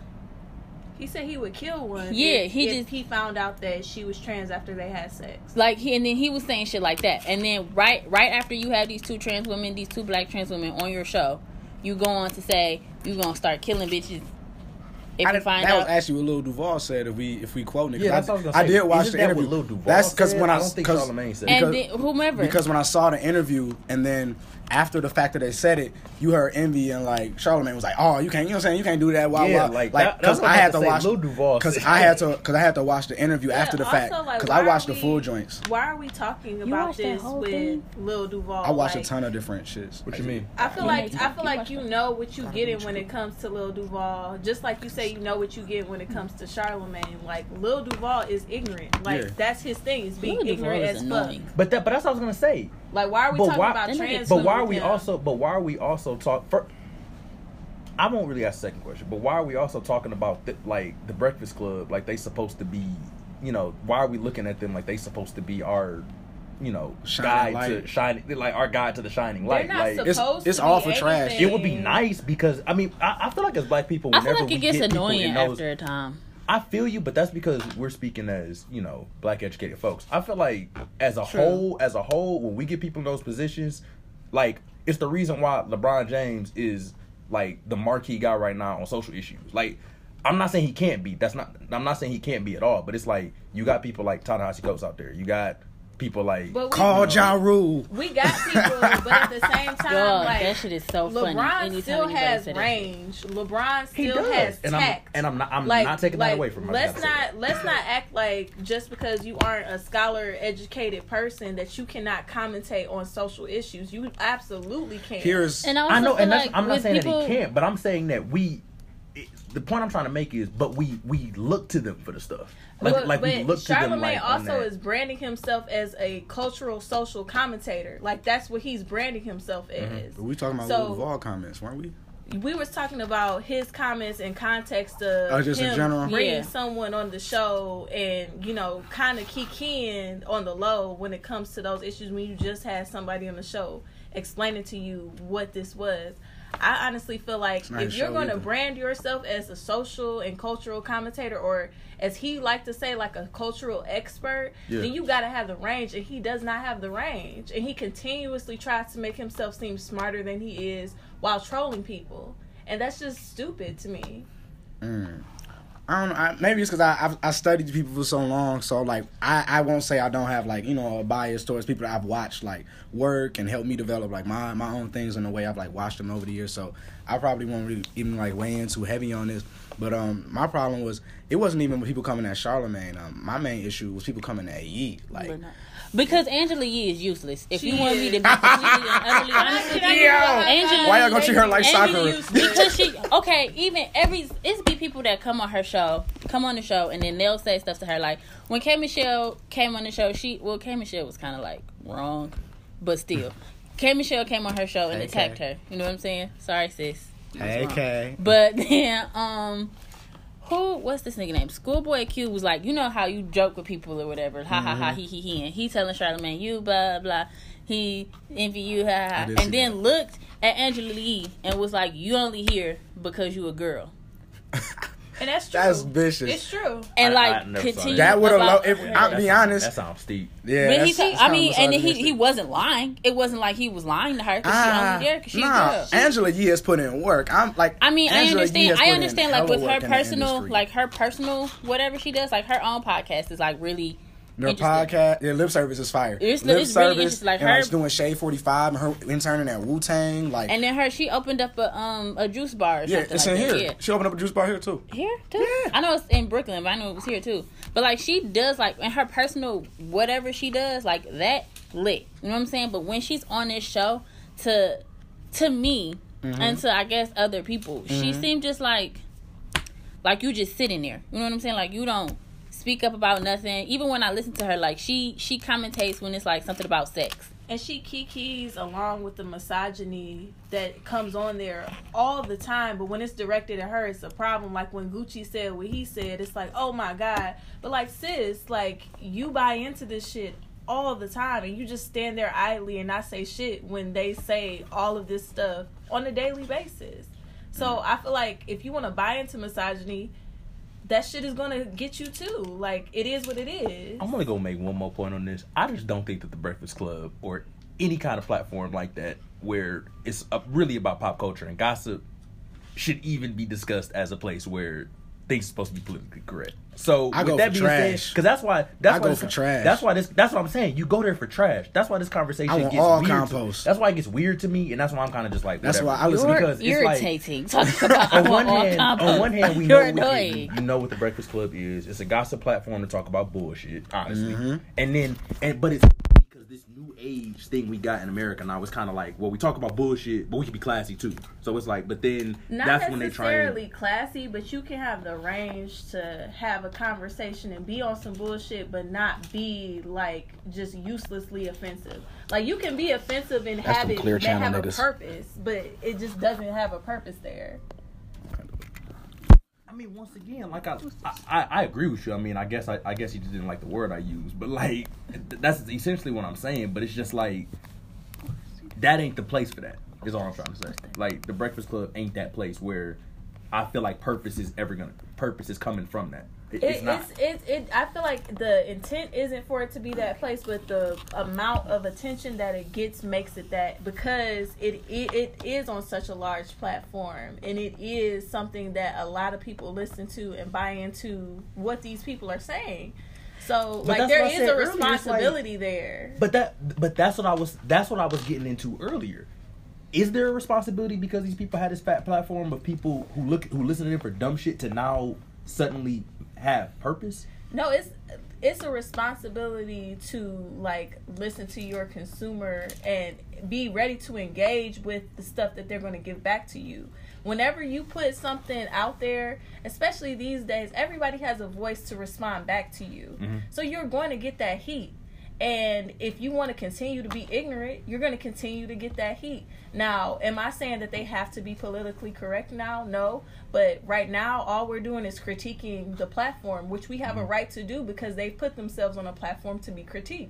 B: He said he would kill one.
D: Yeah,
B: if he found out that she was trans after they had sex.
D: Like and then he was saying shit like that. And then right after you have these two trans women, these two black trans women on your show, you go on to say you gonna start killing bitches. If you find out,
A: that was actually what Lil Duval said. If we quote it,
C: yeah, that's what I was gonna say.
A: I did watch the interview.
C: What Lil Duval
A: that's because when
C: I don't think Charlamagne said
D: and then, whomever,
A: because when I saw the interview and then after the fact that they said it, you heard Envy and like Charlamagne was like, oh, you can't, you know what I'm saying, you can't do that.
C: Yeah, like because
A: I had to watch
C: Lil Duval
A: because I had to watch the interview after the fact because I watched the full joints.
B: Why are we talking about this with Lil Duval?
A: I watched a ton of different shits.
C: What you mean?
B: I feel like you know what you getting when it comes to Lil Duval, just like you say you know what you get when it comes to Charlamagne. Like Lil Duval is ignorant. Like that's his thing, is being ignorant as fuck.
C: But that's what I was gonna say.
B: Like why are we talking about trans?
C: But why are we also talking? I won't really ask the second question. But why are we also talking about the Breakfast Club? Like they supposed to be, why are we looking at them like they supposed to be our, guide to shining, like our guide to the shining light?
B: They're not supposed
A: it's
B: to
A: all
B: be
A: for trash.
B: anything.
C: It would be nice because I feel like as black people,
D: I feel like it gets annoying after a time.
C: I feel you, but that's because we're speaking as, black educated folks. I feel like as a whole, when we get people in those positions, like it's the reason why LeBron James is like the marquee guy right now on social issues. Like I'm not saying he can't be. I'm not saying he can't be at all. But it's like you got people like Ta-Nehisi Coates out there. You got people like
A: call Ja Rule.
B: We got people, but at the same time, like
D: that shit is so funny.
B: LeBron still has range. LeBron still has tact.
C: And I'm not taking that away from him.
B: Let's not act like just because you aren't a scholar, educated person that you cannot commentate on social issues. You absolutely can.
C: I know, and I'm not saying that he can't, but I'm saying that the point I'm trying to make is, but we look to them for the stuff. Like we look to them.
B: Charlamagne also is branding himself as a cultural, social commentator. Like that's what he's branding himself as.
A: But we talking about Lil Duval comments, weren't we?
B: We was talking about his comments in context of
A: just
B: him
A: in general?
B: bringing someone on the show and, kind of kikiing on the low when it comes to those issues when you just had somebody on the show explaining to you what this was. I honestly feel like if you're going to brand yourself as a social and cultural commentator, or as he like to say, like a cultural expert, then you got to have the range, and he does not have the range. And he continuously tries to make himself seem smarter than he is while trolling people. And that's just stupid to me.
A: I don't know. Maybe it's because I studied people for so long. So, like, I won't say I don't have, like, a bias towards people that I've watched, like, work and help me develop, like, my own things in the way I've, like, watched them over the years. So, I probably won't really even, like, weigh in too heavy on this. But my problem was, it wasn't even with people coming at Charlamagne. My main issue was people coming at Ye. Like,
D: because Angela Yee is useless. If you want me to be completely and utterly honest with you, Angela,
A: why y'all gonna treat her like soccer?
D: Because it's be people that come on the show, and then they'll say stuff to her like when K Michelle came on the show. K Michelle was kind of like wrong, but still, K Michelle came on her show and attacked her. You know what I'm saying? Sorry, sis.
A: Hey, K.
D: But then what's this nigga name? Schoolboy Q was like, you know how you joke with people or whatever, ha ha ha, he, and he telling Charlamagne, you blah blah, he envy you, ha ha, and then looked at Angela Yee and was like, you only here because you a girl.
B: And that's true.
A: That's vicious.
B: It's true.
D: And continue.
A: That would have. I'll be honest.
C: That sounds steep.
A: Yeah.
D: But he wasn't lying. It wasn't like he was lying to her because she only there because she's a girl.
A: Angela Yee has put in work. I
D: understand. Like with her personal, whatever she does, like her own podcast is like really.
A: Their podcast, Lip Service is fire.
D: It's really interesting. Like
A: and doing Shade 45 and her interning at Wu-Tang. Like,
D: and then she opened up a juice bar or something.
A: It's
D: like
A: in
D: that.
A: here.
D: Yeah.
A: She opened up a juice bar here too.
D: Here too?
A: Yeah.
D: I know it's in Brooklyn, but I know it was here too. But like she does like in her personal whatever she does, like that lit. You know what I'm saying? But when she's on this show, to me and to I guess other people, she seemed just like you just sitting there. You know what I'm saying? Like you don't speak up about nothing. Even when I listen to her, like she commentates when it's like something about sex,
B: and she kikis along with the misogyny that comes on there all the time. But when it's directed at her, it's a problem. Like when Gucci said what he said, it's like, oh my god. But like, sis, like you buy into this shit all the time, and you just stand there idly and not say shit when they say all of this stuff on a daily basis. So I feel like if you want to buy into misogyny, that shit is gonna get you too. Like, it is what it is.
C: I'm gonna go make one more point on this. I just don't think that the Breakfast Club or any kind of platform like that where it's really about pop culture and gossip should even be discussed as a place where things are supposed to be politically correct. So
A: I
C: with
A: go
C: that
A: for
C: being
A: trash.
C: said, because I go for
A: trash.
C: That's what I'm saying. You go there for trash. That's why this conversation
A: I want
C: gets
A: all
C: weird.
A: Compost.
C: That's why it gets weird to me, and that's why I'm kind of just like.
A: That's
C: whatever.
A: why I listen
D: You're
A: because
D: irritating.
C: It's like, on one hand, we
D: You're
C: know
D: annoying.
C: you know what the Breakfast Club is. It's a gossip platform to talk about bullshit, honestly. But it's because this new age thing we got in America now is kind of like, well, we talk about bullshit, but we can be classy too. So it's like, but then
B: not
C: that's when they try.
B: Not necessarily classy, but you can have the range to have a conversation and be on some bullshit, but not be like just uselessly offensive. Like you can be offensive and have it have a purpose, but it just doesn't have a purpose there.
C: I mean, once again, like I agree with you. I mean, I guess you just didn't like the word I used, but like that's essentially what I'm saying. But it's just like that ain't the place for that. Is all I'm trying to say. Like the Breakfast Club ain't that place where I feel like purpose is coming from that. It's not.
B: I feel like the intent isn't for it to be that place, but the amount of attention that it gets makes it that, because it is on such a large platform, and it is something that a lot of people listen to and buy into what these people are saying. So like there is a responsibility there.
E: But that's what I was getting into earlier. Is there a responsibility because these people had this fat platform of people who listen to them for dumb shit to now suddenly have purpose?
B: No, it's a responsibility to like listen to your consumer and be ready to engage with the stuff that they're going to give back to you. Whenever you put something out there, especially these days, everybody has a voice to respond back to you. Mm-hmm. So you're going to get that heat. And if you want to continue to be ignorant, you're going to continue to get that heat. Now, am I saying that they have to be politically correct now? No. But right now, all we're doing is critiquing the platform, which we have a right to do because they put themselves on a platform to be critiqued.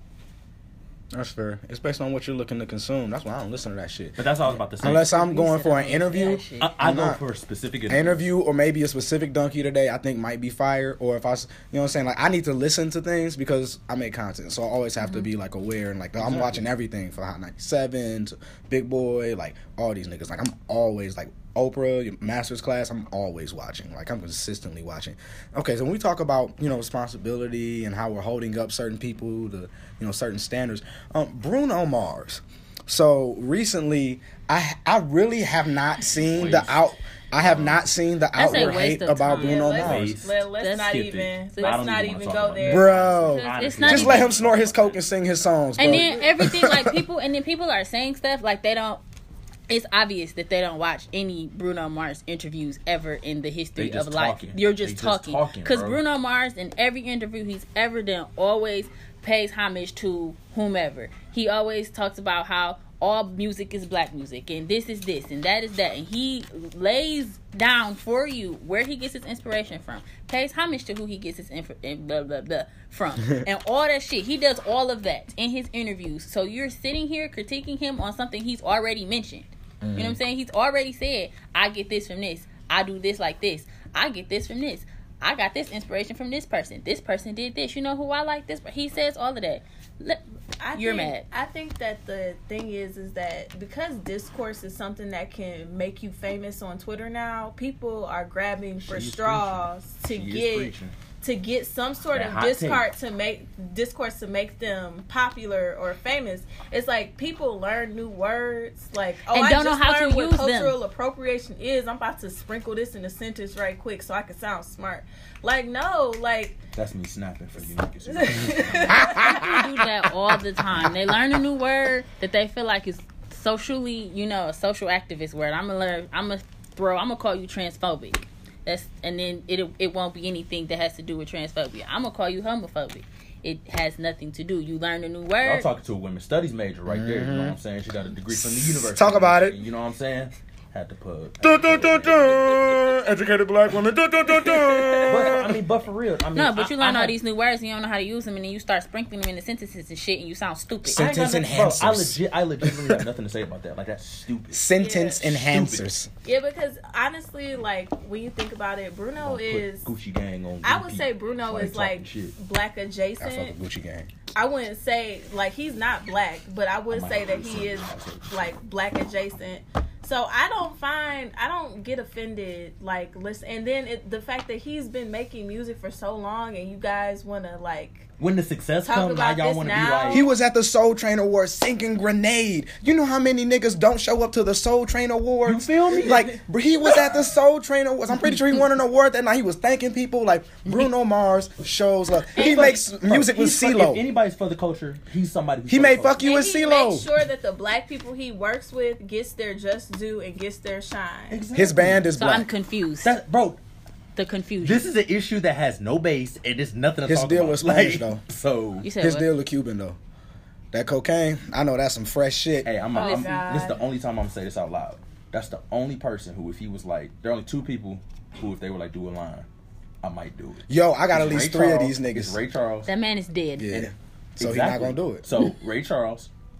A: That's fair. It's based on what you're looking to consume. That's why I don't listen to that shit.
E: But that's all I was about to say.
A: Unless I'm going for an interview.
E: I go for a specific
A: interview or maybe a specific donkey today I think might be fire. Or if I, you know what I'm saying? Like, I need to listen to things because I make content. So I always have to be, like, aware. And, like, I'm watching everything from Hot 97 to Big Boy, like, all these niggas. Like, I'm always, like, Oprah, Master's Class, I'm always watching. Like, I'm consistently watching. Okay, so when we talk about, you know, responsibility and how we're holding up certain people to, you know, certain standards, Bruno Mars. So recently, I really have not seen I have not seen the outward hate about Bruno Mars.
B: Let's not even go there,
A: bro.
D: Just
A: let him snort his coke and sing his songs, bro.
D: And then everything, like, people are saying stuff like they don't. It's obvious that they don't watch any Bruno Mars interviews ever in the history of life. You're just talking. Because Bruno Mars, in every interview he's ever done, always pays homage to whomever. He always talks about how all music is black music, and this is this, and that is that. And he lays down for you where he gets his inspiration from. Pays homage to who he gets his blah, blah, blah, from. And all that shit. He does all of that in his interviews. So you're sitting here critiquing him on something he's already mentioned. You know what I'm saying? He's already said, I get this from this. I do this like this. I get this from this. I got this inspiration from this person. This person did this. You know who I like this? But he says all of that. You're mad.
B: I think that the thing is that because discourse is something that can make you famous on Twitter now, people are grabbing for straws to get some sort of discourse to make them popular or famous. It's like people learn new words, like,
D: and I don't know how to use
B: cultural
D: them.
B: Appropriation is. I'm about to sprinkle this in a sentence right quick so I can sound smart. Like, no, like,
E: that's me snapping for you niggas.
D: People do that all the time. They learn a new word that they feel like is socially, you know, a social activist word. I'm gonna call you transphobic. And then it won't be anything that has to do with transphobia. I'm gonna call you homophobic. It has nothing to do. You learn a new word.
E: I'm talking to a women's studies major right there. You know what I'm saying? She got a degree from the university.
A: Talk about it.
E: You know what I'm saying? Had to put.
A: Educated black woman.
E: But for real,
D: but you learn all these new words and you don't know how to use them, and then you start sprinkling them into sentences and shit, and you sound stupid.
A: Sentence enhancers.
E: I legitimately have nothing to say about that. Like, that's stupid.
A: Sentence enhancers.
B: Yeah, because honestly, like, when you think about it, Bruno is
E: Gucci Gang on.
B: I would say Bruno is like black adjacent.
A: I fuck with Gucci Gang.
B: I wouldn't say like he's not black, but I would say that he is like black adjacent. So I don't get offended, like, listen, and then the fact that he's been making music for so long and you guys want to, like,
E: when the success comes, now y'all want to be like...
A: He was at the Soul Train Awards singing Grenade. You know how many niggas don't show up to the Soul Train Awards?
E: You feel me?
A: Like, he was at the Soul Train Awards. I'm pretty sure he won an award that night. He was thanking people. Like, Bruno Mars shows love. He makes music with CeeLo.
E: If anybody's for the culture, he's somebody who's
A: he made Fuck You with CeeLo.
B: He makes sure that the black people he works with gets their just due and gets their shine.
A: Exactly. His band is black.
D: So I'm confused.
E: Bro,
D: the confusion.
E: This is an issue that has no base and it's nothing to talk about.
A: His deal was Spanish, though.
E: So
A: his deal with Cuban, though. That cocaine, I know that's some fresh shit.
E: Hey, this is the only time I'm gonna say this out loud. That's the only person who, if he was like, there are only two people who, if they were like, do a line, I might do it.
A: Yo, I got at least three of these niggas.
E: It's Ray Charles.
D: That man is dead.
A: Yeah. So he's not gonna do it.
E: So Ray Charles,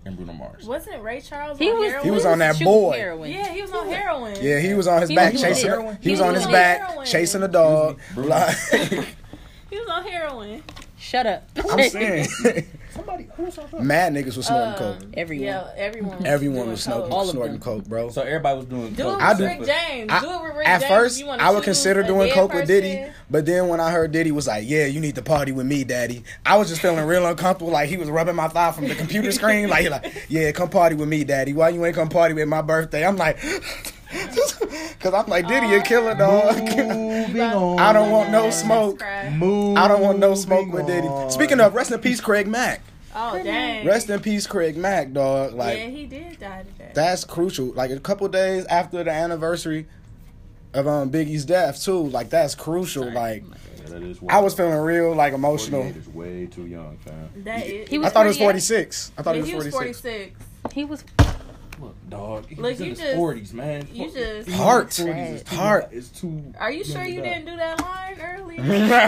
E: and Bruno Mars.
B: Wasn't Ray Charles
D: He
B: on
D: was.
B: heroin?
A: He was on that
D: shooting
A: boy.
D: heroin.
B: Yeah, he was on heroin.
A: Yeah, he was on his
D: He
A: back
D: was
A: chasing.
E: heroin.
A: He was on his
B: on
A: back
B: heroin.
A: chasing a dog.
E: Bruno.
A: Like,
B: He was on heroin.
D: Shut up.
A: I'm saying,
E: Somebody who's on drugs?
A: mad niggas was snorting coke.
D: Everyone.
B: Yeah, everyone.
A: Everyone was
B: doing
A: snorting,
B: coke.
D: All of
A: snorting
D: them.
A: coke, bro.
E: So everybody was doing
B: Do
E: coke.
B: it
A: I
B: with
A: do-
B: Rick James.
A: I-
B: Do it with Rick
A: At
B: James.
A: first,
B: You wanna
A: I would
B: choose
A: consider
B: a
A: doing
B: dead
A: coke with Diddy,
B: person?
A: but then when I heard Diddy was like, "Yeah, you need to party with me, Daddy," I was just feeling real uncomfortable. Like he was rubbing my thigh from the computer screen. Like, "Yeah, come party with me, Daddy. Why you ain't come party with my birthday?" I'm like, because I'm like, Diddy a killer, dog.
E: Moving on.
A: I don't want no smoke.
E: Moving
A: I don't want no smoke with Diddy.
E: on.
A: Speaking of, rest in peace, Craig Mack.
B: Oh dang.
A: Rest in peace, Craig Mack, dog. Like
B: Yeah, he did die today.
A: that's crucial. Like a couple days after the anniversary of Biggie's death, too. Like that's crucial. Like
E: Yeah, that is
A: I was feeling real like emotional.
E: 48 is way too young, fam.
B: That is.
D: He
A: I
D: was
A: thought it was
D: 48.
A: 46. I thought
B: Yeah,
A: it
B: he
A: was
B: was
A: 46.
B: 46.
D: He was.
E: Look, dog. He's
B: Look,
E: in
B: you
E: his
B: just-
E: 40s, man.
B: you just-
A: Heart.
E: 40s is too,
A: Heart.
E: It's too.
B: Are you sure
E: young
B: you
E: to die.
B: didn't do that line earlier?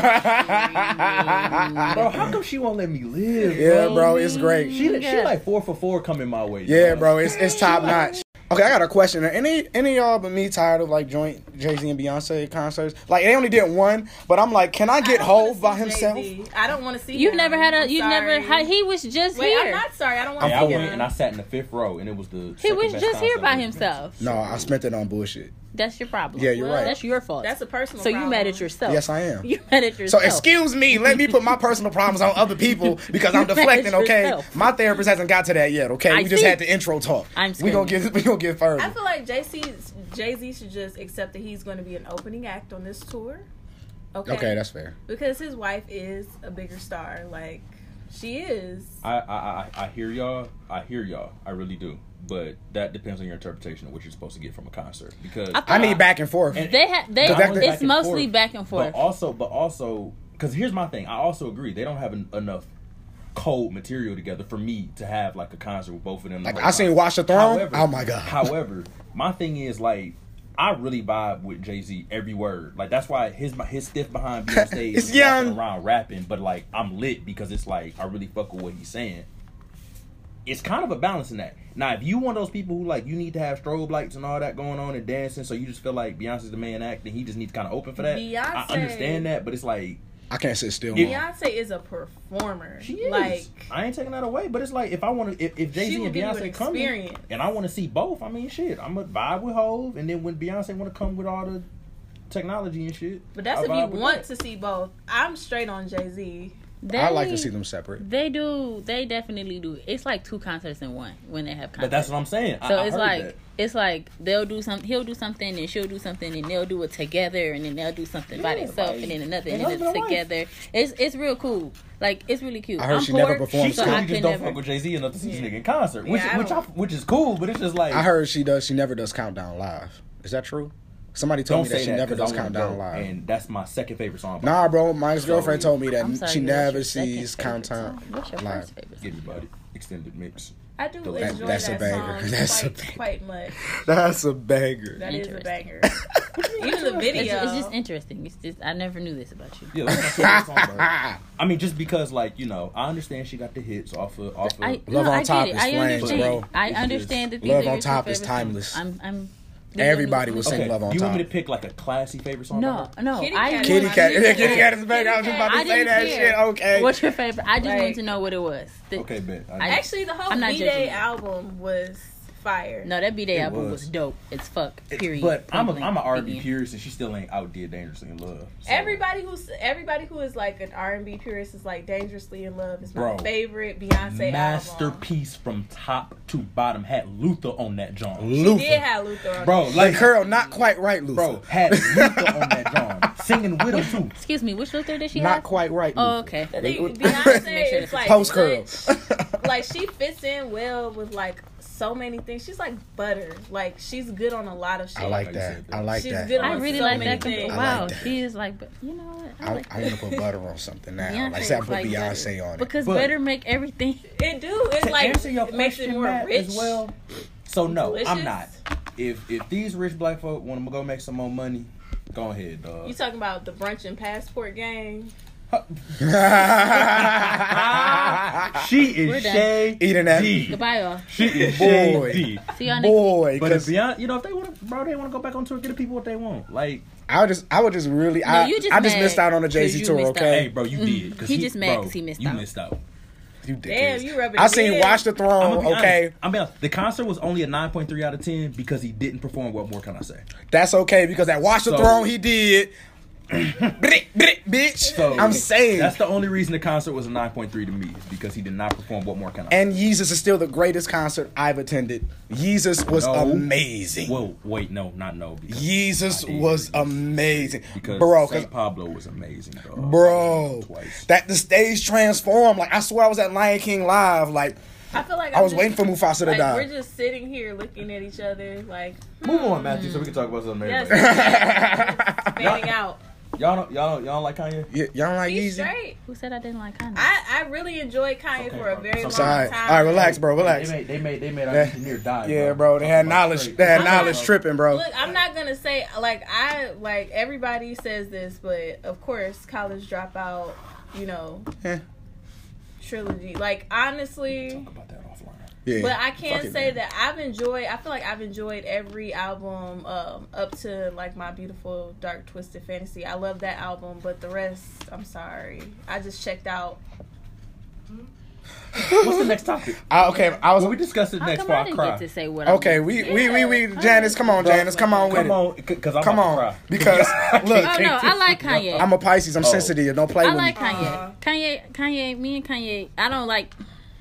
E: Bro, how come she won't let me live?
A: Yeah, bro, it's great.
E: She like 4 for 4 coming my way.
A: Yeah,
E: dog.
A: bro, it's top notch. Okay, I got a question. Are any of y'all but me tired of like joint Jay-Z and Beyonce concerts? Like they only did one, but I'm like, can I get Hove by himself?
B: I don't want to see.
D: You've
B: him.
D: never had a.
B: I'm
D: You
B: sorry.
D: never. He was just
B: Wait,
D: here.
B: I'm not sorry. I don't want
E: Hey,
B: to
E: I
B: see
E: went
B: him.
E: and I sat in the 5th row, and it was the.
D: He was
E: second best
D: just here
E: concert
D: by
E: I've ever
D: himself.
A: No, I spent it on bullshit.
D: That's your problem.
A: Yeah, you're right.
D: That's your fault.
B: That's a personal.
D: so you
B: problem.
D: mad at yourself.
A: Yes, I am.
D: You mad at
A: So
D: yourself.
A: excuse me, let me put my personal problems on other people because I'm
D: You
A: deflecting.
D: manage
A: Okay,
D: yourself.
A: my therapist hasn't got to that yet. Okay,
D: I
A: we just
D: see.
A: had the intro talk.
D: I'm
A: we gonna get further.
B: I feel like Jay-Z should just accept that he's going to be an opening act on this tour.
A: Okay, that's fair.
B: Because his wife is a bigger star. Like she is.
E: I hear y'all. I really do. But that depends on your interpretation of what you're supposed to get from a concert. Because
A: I need back and forth.
E: And-
D: They
E: Not only back
D: it's
E: and
D: mostly
E: forth,
D: back and forth.
E: But also, because here's my thing. I also agree they don't have enough cold material together for me to have like a concert with both of them.
A: Like I seen Watch the Throne. Oh my god.
E: However, my thing is like I really vibe with Jay-Z every word. Like that's why his stiff behind being on stage
A: It's
E: is walking
A: young.
E: around rapping, but like I'm lit because it's like I really fuck with what he's saying. It's kind of a balance in that. Now, if you one of those people who like you need to have strobe lights and all that going on and dancing, so you just feel like Beyonce's the main act and he just needs to kind of open for that. I
B: Beyonce-
E: understand that, but it's like
A: I can't sit still.
B: Beyonce is a performer.
E: she is.
B: Like
E: I ain't taking that away, but it's like if I want to, if Jay
B: She
E: Z
B: will
E: and
B: give you an
E: Beyonce come in,
B: experience.
E: and I want to see both, I mean, shit, I'm gonna vibe with Hove, and then when Beyonce want to come with all the technology and shit,
B: but that's
E: I
B: if you
E: vibe with
B: want
E: that.
B: to see both. I'm straight on Jay-Z.
A: I like to see them separate.
D: They do. They definitely do. It's like 2 concerts in one when they have concerts.
E: But that's what I'm saying.
D: So
E: I
D: it's
E: heard
D: like
E: that.
D: it's like they'll do something. He'll do something, and she'll do something, and they'll do it together, and then they'll do something by
E: Yeah,
D: themselves,
E: like,
D: and then another,
E: and
D: and then
E: husband and wife.
D: together. It's real cool. Like it's really cute.
A: I heard
D: I'm
A: she never
D: poor,
A: performed
E: She
D: so
A: still.
D: I
E: clearly just
D: can
E: don't
D: never.
E: fuck with Jay Z enough to see this
B: Yeah.
E: nigga in concert, which
B: Yeah, I don't-
E: which is cool, but it's just like
A: I heard she never does Countdown live. Is that true? Somebody told
E: don't
A: me that
E: say
A: she
E: that
A: never
E: 'cause
A: does
E: I wanna
A: Countdown
E: go,
A: live.
E: and that's my second favorite song.
A: Nah, bro, my ex-girlfriend told me that
D: I'm sorry,
A: she
D: what's
A: never
D: your second
A: sees
D: favorite
A: Countdown
D: song? What's your
A: live.
D: first favorite?
E: Get me, buddy. Extended mix.
B: I do
E: That-
B: enjoy
A: that's a
B: that
A: banger.
B: song
A: That's a
B: quite, quite much.
A: That's a banger.
B: That is a
D: Interesting.
B: banger. Even the video.
D: It's just interesting. It's just I never knew this about you.
E: Yeah, that's my favorite song, bro. I mean, just because, like, you know, I understand she got the hits off of.
A: Love on
D: I
A: Top
D: get it.
A: is
D: I
A: flames,
D: understand.
A: bro.
D: I
E: It's
D: understand that these
A: Love
D: are
A: on
D: your two
A: Top is
D: favorite songs.
A: timeless.
D: I'm
A: Everybody was saying
E: Okay,
A: Love on
E: you want me
A: Top.
E: to pick like a classy favorite song? by
D: No,
E: her?
D: no.
B: Kitty
D: I
B: Cat.
A: Kitty
B: Kitty
A: Cat.
B: Cat.
A: Yeah, Kitty Cat is back. I was just about
D: I
A: to say
D: didn't
A: that
D: care.
A: shit. Okay.
D: What's your favorite? I just
B: Like-
D: wanted to know what it was.
E: Okay, bet.
B: Actually, the whole
D: I'm not
B: B-Day
D: judging you.
B: album was fire.
D: No, that B-Day
E: It
D: album
E: was.
D: was dope. It's fuck. Period.
E: But I'm
D: Point
E: an
D: blank,
E: R&B
D: period.
E: purist, and she still ain't outdid Dangerously in Love. So.
B: Everybody who is like an R&B purist is like Dangerously in Love is my
E: Bro.
B: favorite Beyonce album.
E: masterpiece from top to bottom had Luther on that joint.
B: She
A: Luther.
B: did have Luther on
E: Bro,
B: it.
A: Like
E: like
A: Curl, not quite right, Luther.
E: bro, had Luther on that joint, singing with him too.
D: Excuse me, which Luther did she
A: Not
D: have?
A: quite right,
D: Oh,
A: Luther.
D: okay.
B: I think
A: Make
B: Beyonce
D: sure
B: is
D: to
B: like
A: Post curl.
B: like she fits in well with like so many things. She's like butter. Like she's good on a lot of shit.
A: I like
E: you
A: that.
E: said
A: I
E: that.
A: like
B: She's
A: that.
B: good
D: I
B: on
D: really
B: so
D: like
B: many
D: that.
B: things.
A: I
D: Wow,
A: like that.
D: she is like, but you know what? I like
A: I want to put butter on something now.
D: Beyonce
A: Like say I
D: is
A: put
D: like
A: Beyonce
D: butter.
A: on it.
D: Because
E: But-
D: better make everything.
B: It do. It's
E: To
B: like
E: answer your
B: it makes it
E: question,
B: more
E: Matt,
B: rich
E: as well. So no, I'm
B: Delicious.
E: not. If these rich black folk want to go make some more money, go ahead, dog.
B: You talking about the brunch and passport game?
E: She is
D: We're done.
E: shady.
A: Eating that.
D: Goodbye, y'all.
E: She is
A: Boy.
E: shady.
D: See y'all next week.
A: Boy,
E: But if
A: 'cause
E: Beyonce, if they want to, bro, they want to go back on tour, get the people what they want. Like,
A: I would just really,
D: No, you just
A: I just
D: mad
A: missed out on the Jay-Z
D: 'cause you
A: tour,
D: missed out.
A: okay?
E: hey, bro, you did. 'Cause
D: He just mad
E: bro,
D: 'cause he missed
E: you
D: out.
E: missed out.
A: You did
B: Damn,
A: this.
B: you rubbing
A: I
B: it
A: seen
B: in.
A: Watch the Throne, okay?
E: I'm be honest. The concert was only a 9.3 out of 10 because he didn't perform. What more can I say?
A: That's okay because at Watch the
E: So-
A: Throne he did. Bitch.
E: So
A: I'm saying.
E: that's the only reason the concert was a 9.3 to me is because he did not perform. What more can I say?
A: And Yeezus is still the greatest concert I've attended. Yeezus was
E: No.
A: amazing.
E: Whoa, wait, no, not no. Because
A: Yeezus
E: I did.
A: was amazing.
E: Because
A: Bro, 'cause-
E: St. Pablo was amazing, dog.
A: bro,
E: Twice.
A: that the stage transformed. Like I swear I was at Lion King live. Like
B: I feel like
A: I
B: I'm
A: was
B: just-
A: waiting for Mufasa to
B: like,
A: die.
B: We're just sitting here looking at each other like,
C: Move on, Matthew, so we can talk about something.
B: yes,
C: Everybody.
B: fanning out.
E: Y'all don't like Kanye?
A: Y'all don't like
B: He's
A: Yeezy?
B: straight.
D: Who said I didn't like Kanye?
B: I really enjoyed Kanye
E: Okay,
B: for a
E: bro.
B: very
E: I'm
B: long
A: sorry.
B: time.
A: All right, relax, bro. Relax.
E: They made our
A: That-
E: engineer die.
A: Yeah, bro. They had knowledge. They had knowledge tripping, bro.
B: Look, I'm not gonna say like everybody says this, but of course, College Dropout, you know,
A: Eh.
B: trilogy. Like honestly,
E: Talk about that offline.
A: Yeah.
B: but I can't
A: Fuck it,
B: say
A: man.
B: that I feel like I've enjoyed every album up to like My Beautiful Dark Twisted Fantasy. I love that album, but the rest, I'm sorry, I just checked out.
E: What's the next topic?
A: Okay, I was.
E: Well, we discussed it
D: How
E: next
D: come
E: before
D: I
E: I
D: didn't
E: cry.
D: get to say what
A: Okay,
D: I'm
A: we Janice, come on, Janice, come on with
E: Come
A: it.
E: on, because I'm
A: Come
E: about to
A: on,
E: cry.
A: because look,
D: Oh no, I like Kanye.
A: I'm a Pisces. I'm
E: Oh.
A: sensitive. Don't play
D: I
A: with
D: like
A: me.
D: Kanye. Me and Kanye. I don't like.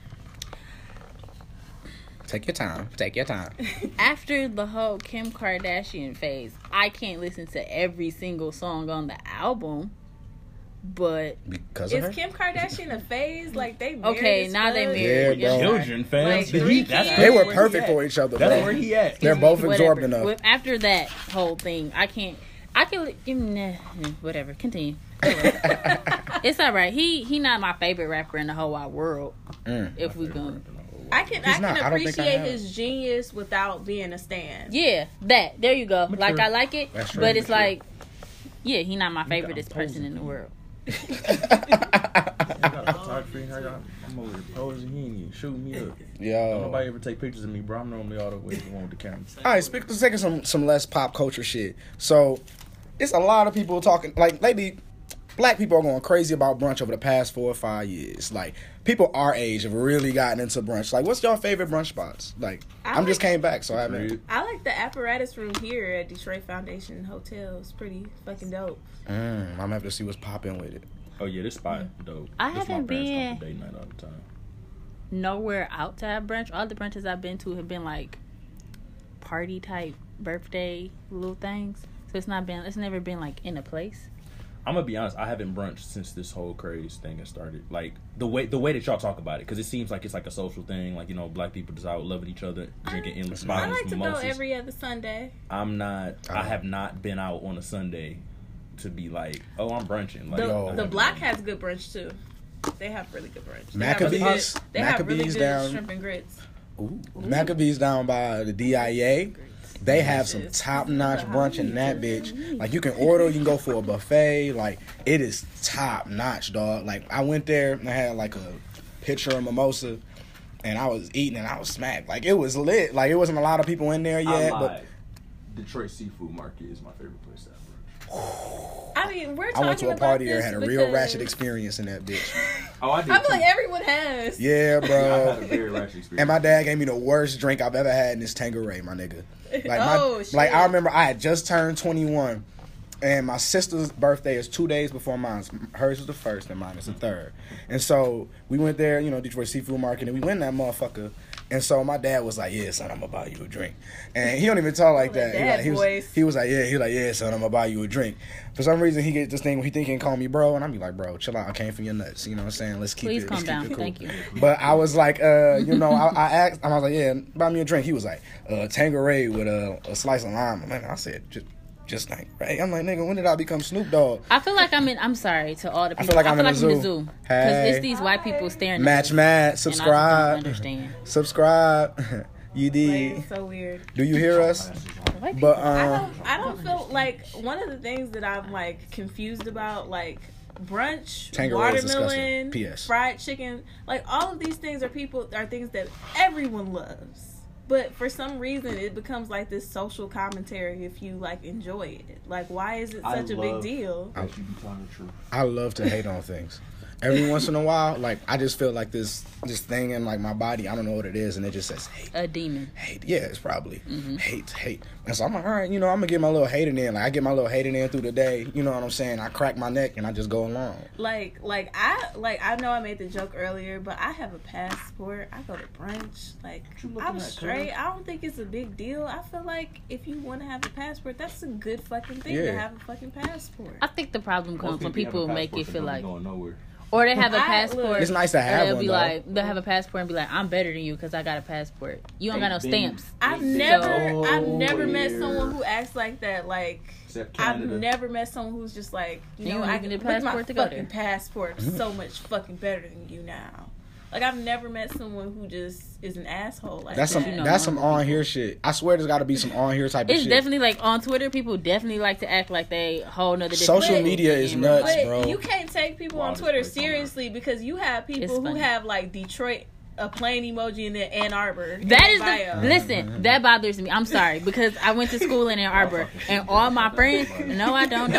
A: Take your time. Take your time.
D: After the whole Kim Kardashian phase, I can't listen to every single song on the album. But
A: Because of
B: Is
A: her.
B: Kim Kardashian a phase? Like they married
D: okay,
B: as
D: now they
B: fuck?
D: married.
A: Yeah, bro.
E: Children, fam.
B: Like,
E: But
B: three
E: that's
B: kids.
A: They
E: where
A: were
E: he
A: perfect
E: at.
A: for each other,
E: That's
A: bro.
E: where he at.
A: They're both absorbed
D: Whatever.
A: enough.
D: After that whole thing, I can't. I can whatever. Continue. It's all right. He not my favorite rapper in the whole wide world. If we going,
B: I can
A: He's not. I don't think I
B: appreciate
A: have.
B: his genius without being a stan.
D: yeah, that there you go.
E: Mature.
D: Like I like it,
A: That's true.
D: but it's
E: Mature.
D: like, yeah, he not my favoriteest
E: posing.
D: person in the world.
E: I got a photography. I'm over here posing. He ain't even shooting me up.
A: Yo.
E: Nobody ever take pictures of me, bro. I'm normally all the way the one with the camera.
A: All right, speaking of some less pop culture shit. So, it's a lot of people talking. Like lately, black people are going crazy about brunch over the past 4 or 5 years. Like people our age have really gotten into brunch. Like, what's your favorite brunch spots? Like,
B: I
A: I'm just
B: like-
A: came back, so I haven't.
B: I like the apparatus room here at Detroit Foundation Hotel. It's pretty fucking dope.
A: I'm gonna have to see what's popping with it.
E: Oh yeah, this spot dope.
D: I
E: This my
D: haven't
E: parents come
D: been-
E: for date night all the time.
D: Nowhere out to have brunch. All the brunches I've been to have been like party type birthday little things. So it's never been like in a place.
E: I'm gonna be honest. I haven't brunched since this whole craze thing has started. Like the way that y'all talk about it, because it seems like it's like a social thing. Like, you know, black people just out loving each other, drinking endless
B: I
E: bottles,
B: like to
E: mimosas.
B: go every other Sunday.
E: I'm not. I have not been out on a Sunday to be like, oh, I'm brunching. Like,
A: Yo.
E: I
B: The
E: haven't
B: Block
E: been.
B: has good brunch too. They have really good brunch.
A: Maccabees?
B: They have really
A: Maccabees
B: good
A: down-
B: shrimp and grits.
A: Ooh. Maccabees down by the DIA. They have some
B: Delicious.
A: top notch brunch in that bitch. Like you can order, you can go for a buffet. Like it is top notch, dog. Like I went there and I had like a pitcher of mimosa, and I was eating and I was smacked. Like it was lit. Like it wasn't a lot of people in there yet,
E: I
A: but
E: lied. Detroit Seafood Market is my favorite place to have brunch.
B: I mean, we're
A: I
B: talking
A: went to a
B: about
A: party there,
B: this
A: had a real
B: because
A: ratchet experience in that bitch.
E: Oh, I did.
B: I feel
E: too.
B: like everyone has.
A: Yeah,
E: I've had a
A: bro.
E: very ratchet experience.
A: And my dad gave me the worst drink I've ever had in this Tanqueray, my nigga. Like
B: Oh, shit.
A: like I remember I had just turned 21, and my sister's birthday is 2 days before mine. Hers was the first, and mine is the third. And so we went there, you know, Detroit Seafood Market, and we went in that motherfucker. And so my dad was like, "Yeah, son, I'm gonna buy you a drink." And he don't even talk like that.
B: dad voice.
A: He was like, "Yeah, son, I'm gonna buy you a drink." For some reason, he get this thing where he think he can call me bro, and I'm be like, "Bro, chill out. I came from your nuts. You know what I'm saying? Let's keep
D: Please
A: it.
D: calm
A: let's
D: down.
A: Keep it cool."
D: Thank you.
A: But I was like, you know, I asked, I was like, "Yeah, buy me a drink." He was like, Tanqueray with a slice of lime. Man, I said, just Tanqueray. I'm like, nigga, when did I become Snoop Dogg?
D: I feel like I'm sorry to all the people.
A: feel like I'm in a
D: in the
A: zoo.
D: zoo. Because
A: Hey.
D: it's these white people staring
A: Match
D: at us.
A: mad,
D: and I just don't
A: subscribe,
D: understand.
A: subscribe. You
B: Like,
A: did.
B: it's so weird.
A: Do you hear us?
D: White people.
A: But
B: I don't feel like one of the things that I'm like confused about, like brunch,
A: Tangerine is
B: watermelon,
A: disgusting. PS.
B: fried chicken. Like, all of these things are things that everyone loves. But for some reason, it becomes like this social commentary if you like enjoy it. Like, why is it such a big deal?
E: That you be telling the truth.
A: I love to hate on things. Every once in a while, like, I just feel like this thing in, like, my body, I don't know what it is, and it just says hate.
D: A demon.
A: Hate. Yeah, it's probably hate. And so I'm like, all right, I'm going to get my little hating in. Like, I get my little hating in through the day. You know what I'm saying? I crack my neck, and I just go along.
B: I know I made the joke earlier, but I have a passport. I go to brunch. Like, I'm straight. I don't think it's a big deal. I feel like if you want to have a passport, that's a good fucking thing to have a fucking passport.
D: I think the problem comes when people make it feel like,
E: going nowhere.
D: or they have a passport.
A: It's nice to have one, though.
D: They'll have a passport and be like, I'm better than you because I got a passport. You don't got no stamps.
B: I've never met someone who acts like that. Like, I've never met someone who's just like, I can
D: passport
B: my
D: to go
B: fucking
D: there.
B: passport so much fucking better than you now. Like, I've never met someone who just is an asshole like
A: That's
B: that.
A: that's some on here shit. I swear there's got to be some on here type of
D: It's
A: shit.
D: definitely like on Twitter, people definitely like to act like they whole nother
A: Social media is nuts,
B: But
A: bro.
B: you can't take people on Twitter seriously because you have people who have like Detroit, a plane emoji, and then Ann Arbor.
D: That is listen, that bothers me. I'm sorry because I went to school in Ann Arbor and all my friends. No, I don't.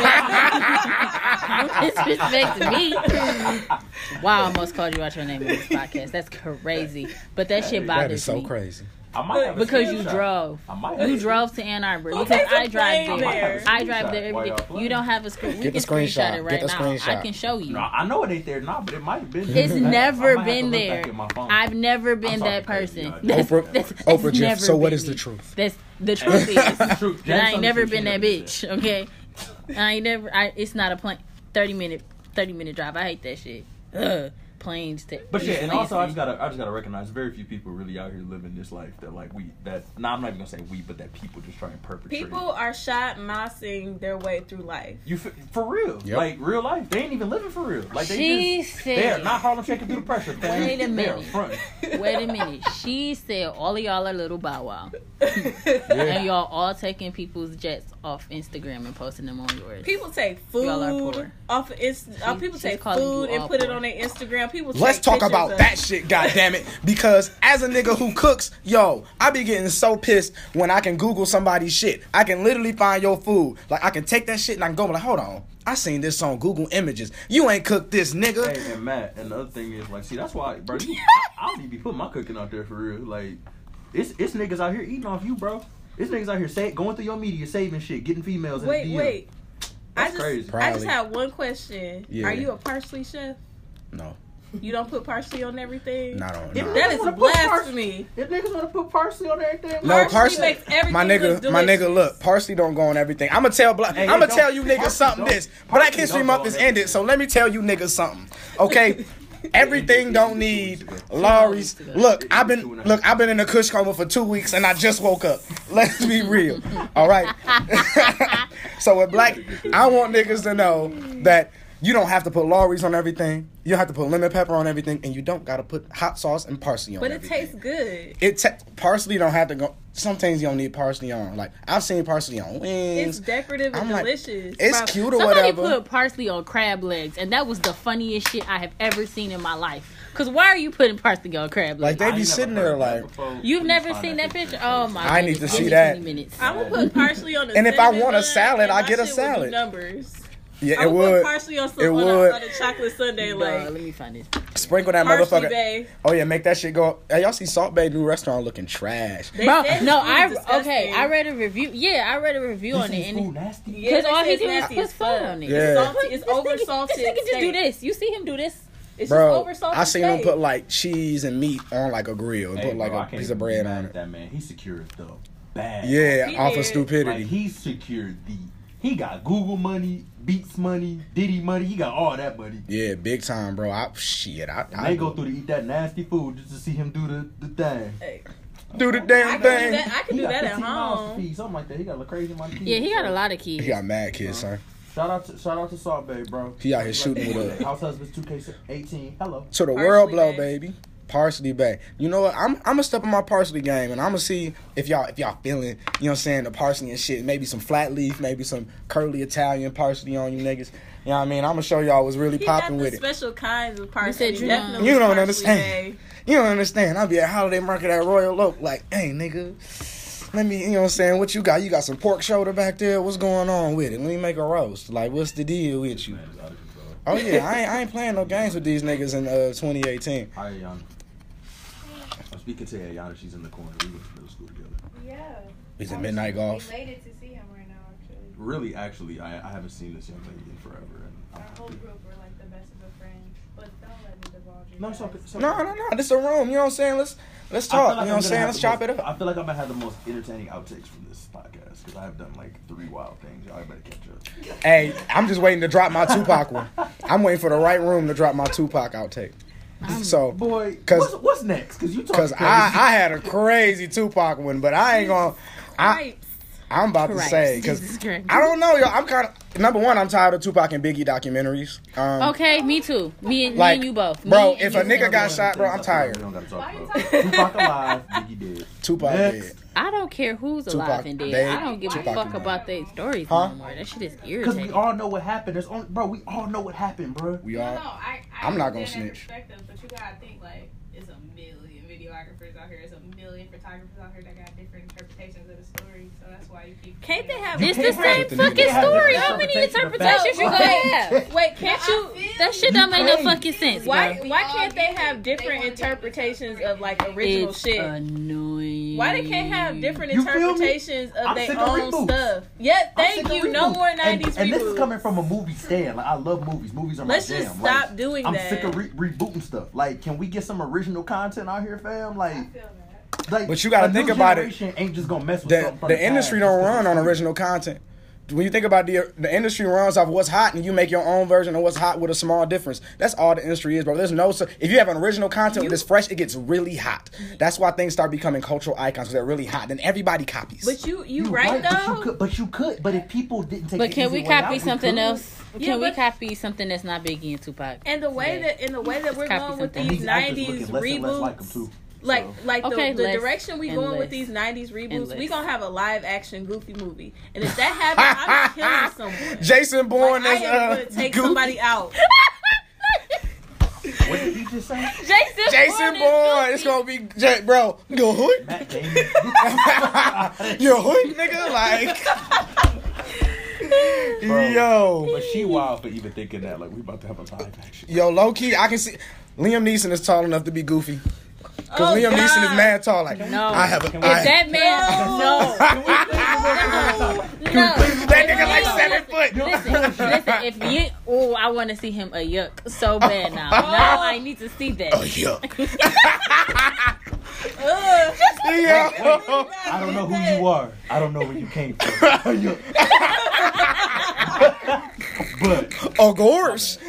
D: Don't disrespect me. Wow, I almost called you out your name in this podcast. That's crazy. But that shit bothers
A: That is so
D: me.
A: crazy.
D: Because you drove. You drove to Ann Arbor. Because I drive there. I drive there every day. You don't have a screen. We can screenshot it right now. I can show you.
E: No, I know it ain't there now, but it might have been.
D: It's never
E: I might have
D: been
E: to look
D: there.
E: back at my phone.
D: I've never been that person.
A: Oprah Jeff. So what is the truth?
D: That's the truth. Is
E: Truth.
D: that I ain't never been that bitch. Okay, I ain't never. It's not a plane. 30 minute drive. I hate that shit. Ugh. Planes.
E: But yeah, and also I just gotta recognize very few people really out here living this life that like I'm not even gonna say we, but that people just try and perpetrate.
B: People are shot mossing their way through life.
E: For real, like real life. They ain't even living for real. Like they're not Harlem Shaking through the pressure.
D: Wait a minute.
E: Front.
D: Wait a minute. She said all of y'all are little Bow Wow, and y'all all taking people's jets off Instagram and posting them on yours.
B: People take food off of people take food and put it on their Instagram. People
A: Let's talk about that shit, goddammit. Because as a nigga who cooks, I be getting so pissed when I can Google somebody's shit. I can literally find your food. Like, I can take that shit and I can go like, hold on, I seen this on Google Images. You ain't cooked this, nigga.
E: Hey, and Matt, and the other thing is, like, see, that's why, bro, I don't even be putting my cooking out there for real. Like, it's niggas out here eating off you, bro. It's niggas out here going through your media, saving shit, getting females in the DM.
B: Wait.
E: That's crazy.
B: I just have one question.
A: Yeah.
B: Are you a parsley chef?
A: No.
B: You don't put parsley on everything?
A: Not on.
B: That is blasphemy.
E: If niggas want to put parsley on everything,
A: No,
B: parsley makes everything
A: my nigga, look, parsley don't go on everything. I'm gonna tell you niggas something. Black History Month is ended, so let me tell you niggas something. Okay, everything don't need Lawry's. Look, I've been in a kush coma for 2 weeks and I just woke up. Let's be real. All right. So with black, I want niggas to know that you don't have to put Lawry's on everything. You don't have to put lemon pepper on everything, and you don't gotta put hot sauce and parsley on everything.
B: But it tastes good.
A: Parsley don't have to go. Some things you don't need parsley on. Like, I've seen parsley on wings.
B: It's decorative and delicious.
A: It's cute or whatever.
D: Somebody put parsley on crab legs, and that was the funniest shit I have ever seen in my life. Cause why are you putting parsley on crab legs?
A: Like, they be sitting there like.
D: You've never seen that picture? Oh my!
A: I need to see that.
B: I'm gonna put parsley on the.
A: And if I want a salad, I get a salad.
B: Numbers.
A: Yeah,
B: it would. Put parsley on some on a chocolate sundae. Like,
D: let me find this.
A: Sprinkle that
B: parsley
A: motherfucker.
B: Bay.
A: Oh yeah, make that shit go. Hey, y'all see Salt Bay new restaurant looking trash.
D: I read a review. Yeah, I read a review on it.
E: Food nasty.
D: Because all he did was put
B: fun
D: on it.
A: Yeah.
B: It's over salted.
D: This nigga just do this. You see him do this.
B: It's
A: bro,
B: just over salted.
A: I seen him put like cheese and meat on like a grill and put like a piece of bread on it.
E: That man, he secured the bag.
A: Yeah, off of stupidity.
E: Like, he secured he got Google money, Beats money, Diddy money. He got all that money.
A: Yeah, big time, bro. I
E: go through to eat that nasty food just to see him do the thing.
B: Hey.
A: Do the damn thing.
B: I can do that at home.
E: Something like that. He got a crazy amount of kids.
D: Yeah, he got a lot of kids.
A: He got mad kids, son.
E: Shout out to Salt Bay, bro.
A: He out here shooting with
E: House Husbands 2K18. Hello.
A: To the world blow, baby. Parsley Bay. You know what? I'm gonna step on my parsley game, and I'm gonna see if y'all feeling, you know what I'm saying, the parsley and shit. Maybe some flat leaf, maybe some curly Italian parsley on you niggas. You know what I mean? I'm gonna show y'all what's really popping with it.
B: Special kinds of parsley.
D: You
B: Definitely
A: You don't
B: parsley
A: understand.
B: Bay.
A: You don't understand. I'll be at Holiday Market at Royal Oak, like, hey nigga, let me, you know what I'm saying? What you got? You got some pork shoulder back there? What's going on with it? Let me make a roast. Like, what's the deal with you? Oh yeah, I ain't playing no games with these niggas in 2018.
C: Hi, Ayana. I'm speaking to Ayana. She's in the corner. We went to middle school together.
F: Yeah.
A: He's in midnight golf.
F: Excited to see him right now, actually.
C: Really, actually, I haven't seen this young lady in forever. And
F: Our whole group were like the best of friends, but don't let me divulge it.
C: no, it's okay. It's okay.
A: No. This a room. You know what I'm saying? Let's
C: I
A: talk.
C: feel like
A: You know what I'm saying? Let's chop it up.
C: I feel like I'm gonna have the most entertaining outtakes from this podcast because I have done like 3 wild things. Y'all better catch up.
A: Hey, I'm just waiting to drop my Tupac one. I'm waiting for the right room to drop my Tupac outtake. So,
C: Boy,
A: 'cause-
C: what's next? Because
A: cause I had a crazy Tupac one, but I ain't gonna. I'm about to
D: Christ.
A: say because
D: Jesus Christ.
A: I don't know, yo. I'm kind of number one. I'm tired of Tupac and Biggie documentaries.
D: Okay, me too. Me and you both.
A: Bro,
D: Me
A: if
D: and
A: a
D: you.
A: nigga got shot, bro, I'm tired.
C: We don't gotta talk
F: Why you
C: about
F: talking-
C: Tupac alive, Biggie dead.
A: Tupac
C: Next.
A: dead.
D: I don't care who's
A: Tupac
D: alive and dead.
A: dead.
D: I don't give a
A: Tupac
D: fuck
A: dead.
D: about their stories
A: Huh?
D: no more. That shit is
C: Because we
D: irritating.
C: all know what happened. There's only, bro, we all know what happened, bro.
A: We
F: No,
A: all.
F: I
A: I'm not gonna
F: understand that
A: snitch.
F: perspective, but you gotta think like it's a million videographers out here, it's a million photographers out here that got different interpretations of the story. So that's why you keep.
B: Can't they have?
D: It's the
C: can't
D: same
A: have-
D: fucking
A: can't have
D: story.
C: different
D: How many
C: interpretations
D: interpretations you
C: of
D: gonna
C: facts.
D: have?
B: Wait, can't you?
D: That shit don't make no fucking sense,
B: Why?
D: bro.
B: Why can't they have different interpretations of like original
D: It's
B: shit?
D: annoying.
B: Why they can't have different
C: You feel me?
B: interpretations of
C: I'm
B: their
C: sick of
B: own
C: reboots.
B: stuff? Yeah,
C: I'm
B: thank
C: sick of
B: you. No
C: reboots.
B: more 90s
C: and this is
B: reboots.
C: coming from a movie stand. Like I love movies. Movies are my
B: Let's
C: jam.
B: just
C: Like,
B: stop doing
C: I'm
B: that.
C: sick of rebooting stuff. Like, can we get some original content out here, fam? Like,
F: I feel that.
C: like.
A: But you gotta
C: a
A: think
C: new
A: about it.
C: generation Ain't just gonna mess with
A: The
C: something from
A: the
C: past
A: industry
C: just
A: don't
C: 'cause
A: run
C: it's
A: on
C: new.
A: original content. When you think about the industry runs off what's hot, and you make your own version of what's hot with a small difference. That's all the industry is, bro. There's no if you have an original content that's fresh, it gets really hot. That's why things start becoming cultural icons because they're really hot. Then everybody copies.
B: But you
C: You
B: right
C: But
B: though.
C: you could. But if people didn't take
D: But
C: the
D: can
C: easy
D: we
C: way out,
D: copy
C: we
D: something
C: could.
D: else?
B: Yeah,
D: Can we
B: but-
D: copy something that's not Biggie and Tupac?
B: And the way that we're
D: Copy
B: going with
D: something.
B: these
C: These actors
B: 90s
C: looking less and less
B: reboots,
C: like 'em, too.
B: like
C: So.
D: Okay,
B: the
D: less
B: direction we
D: and
B: going
D: less
B: with these 90s
D: and
B: reboots,
D: less.
B: we gonna have a live action Goofy movie, and if that happens, I'm killing someone.
A: Jason Bourne
B: Like, I am
A: is
B: gonna take
A: Goofy.
B: somebody out.
C: What did he just say?
A: Jason Bourne. It's gonna be bro. You a hood?
C: Matt Damon.
A: You a hood, nigga? Like,
C: Bro.
A: yo.
C: But she wild for even thinking that. Like, we about to have a live action.
A: Yo, low key, I can see Liam Neeson is tall enough to be Goofy. Cause
B: Oh,
A: Liam Neeson is
B: God.
A: mad tall. Like,
D: No.
A: I have a.
C: Can we-
A: I-
D: If that man, no.
A: that nigga like 7 foot.
D: Listen, if you, I want to see him a yuck so bad now. Now I need to see that.
A: Oh yeah.
B: Ugh.
A: Yo.
C: I don't know who you are. I don't know where you came from. But
A: Of course.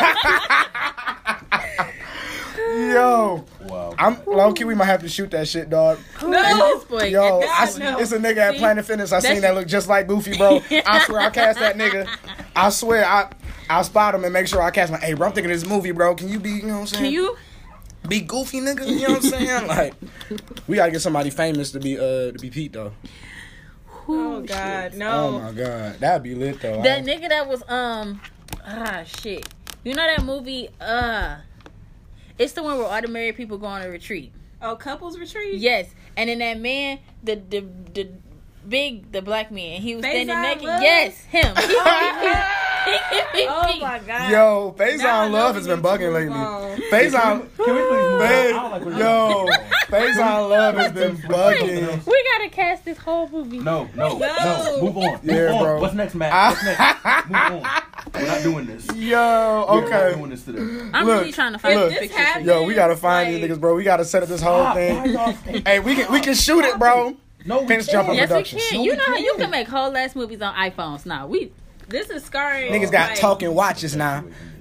A: Yo.
C: wow.
A: I'm low key. We might have to shoot that shit, dog.
D: Who is this boy?
A: Yo,
B: God, no.
A: it's a nigga at
D: See?
A: Planet Fitness. I seen
D: That's-
A: that look just like Goofy, bro. I swear I cast that nigga. I swear I'll spot him and make sure I cast my. Hey, bro, I'm thinking of this movie, bro. Can you be? You know what I'm saying?
D: Can you?
A: be Goofy, nigga? You know what I'm saying? Like, we gotta get somebody famous to be Pete though.
B: Oh God,
A: Oh
B: no.
A: my god, that'd be lit though.
D: That nigga that was shit. You know that movie it's the one where all the married people go on a retreat.
B: Oh, couples retreat.
D: Yes, and then that man, the black man, he was standing
B: Faison
D: naked.
B: Love?
D: Yes, him.
B: Oh my God.
A: Yo,
B: Now I
A: Faison
B: know
A: Love
B: we
A: has been
B: need to
A: bugging
B: move
A: lately.
B: on.
A: Faison,
C: Can we please move on? I don't like where
A: yo,
C: you're
A: Faison Love has been bugging.
D: We gotta cast this whole movie.
C: No.
B: No.
C: Move on.
A: Yeah,
C: Move on.
A: bro.
C: What's next, Matt? What's next? Move on. We're not doing this.
A: Yo,
C: We're not
A: okay.
C: doing this today.
D: I'm
A: Look,
D: really trying to find
A: look.
D: this
B: If
D: picture.
B: this
D: for you.
A: Yo, we gotta find
B: Like-
A: these niggas, bro. We gotta set up this whole thing. Hey, we can shoot it, bro.
C: No, we
A: Finish
C: can't.
A: jumping.
D: Yes, we
A: Productions.
D: can.
C: No,
D: You
C: we
D: know how you
C: can't.
D: can make whole ass movies on iPhones now.
B: This is scarring.
A: Niggas got
B: like,
A: talking watches now.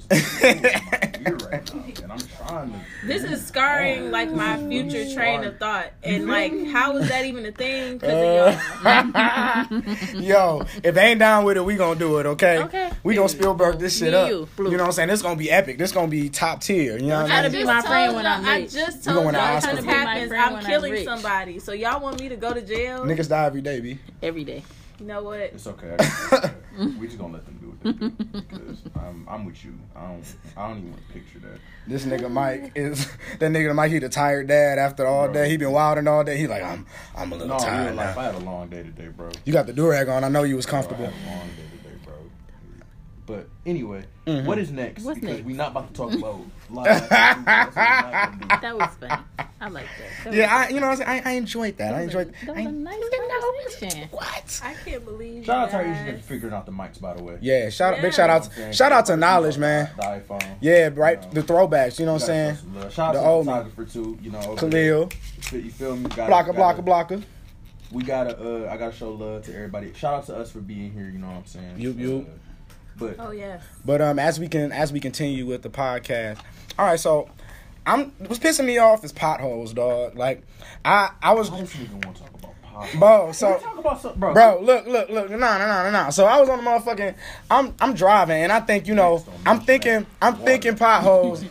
E: just in my ear right now, and I'm trying to.
B: This is scarring like my future train of thought, and like, how is that even a thing? Because of y'all.
A: Yo, if they ain't down with it, we gonna do it, okay?
D: Okay.
A: We gonna Spielberg this shit
D: Me
A: up.
D: you,
A: You know what I'm saying? This gonna be epic. This gonna be top tier. You know what
D: Try
A: I
D: to
A: mean?
D: be my friend when I'm
B: I
D: rich.
B: just
A: You
B: told
A: going to
B: y'all
A: Oscar
B: if
A: for
B: this
A: it.
B: happens,
D: My friend
B: I'm
D: when I'm
B: killing
D: rich.
B: somebody. So y'all want me to go to jail?
A: Niggas die every day, B.
D: Every day.
B: You know what?
E: It's okay. We just gonna let them do what they do because I'm with you. I don't even want to picture that.
A: This nigga Mike is that nigga Mike. He the tired dad after all day. He been wilding all day. He like I'm a little
E: No,
A: tired
E: real life.
A: now.
E: I had a long day today, bro.
A: You got the durag on. I know you was
E: Bro, I
A: comfortable.
E: had a long day today, bro. But anyway,
A: Mhm.
E: what is next?
D: What's
E: because
D: next?
E: we not about to talk about live. That's what we're not gonna do.
D: That was funny. I like that.
A: Yeah, you know what I'm saying. I enjoyed that. I enjoyed.
D: That
A: I
D: was a
A: ain't-
D: nice conversation.
A: What?
B: I can't believe
E: Shout out
B: you
E: to our
B: guys.
E: engineer for figuring out the mics, by the way.
A: Yeah, big shout
E: You know
A: out,
E: what I'm saying?
A: shout out to Knowledge, man.
E: The iPhone.
A: Yeah, right.
E: You know.
A: The throwbacks. You know what I'm saying.
E: Shout
A: The
E: out
A: old
E: to
A: me.
E: the photographer too. You know, over
A: Khalil,
E: there. You feel me?
A: blocker.
E: We gotta. I gotta show love to everybody. Shout out to us for being here. You know what I'm saying?
A: You.
E: But
B: Oh yes.
A: But as we continue with the podcast, all right. So, what's pissing me off is potholes, dog. Like, I was,
E: I don't even want to talk about pop.
A: bro. So.
E: Talk about something, bro.
A: Bro, look, no. So I was on the motherfucking, I'm driving, and I think, you know, I'm thinking potholes.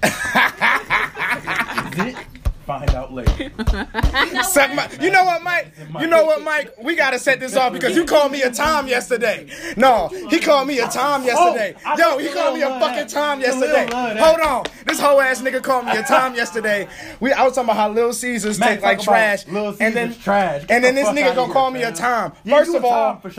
E: Find out later.
A: Suck my, you know what, Mike? You know what, Mike? We gotta set this off because you called me a Tom yesterday. No, he called me a Tom yesterday. Yo, he called me a fucking Tom yesterday. Hold on, this whole ass nigga called me a Tom yesterday. I was talking about how Little Caesars take like trash, and then
E: trash.
A: and then this nigga gonna call me a Tom. First of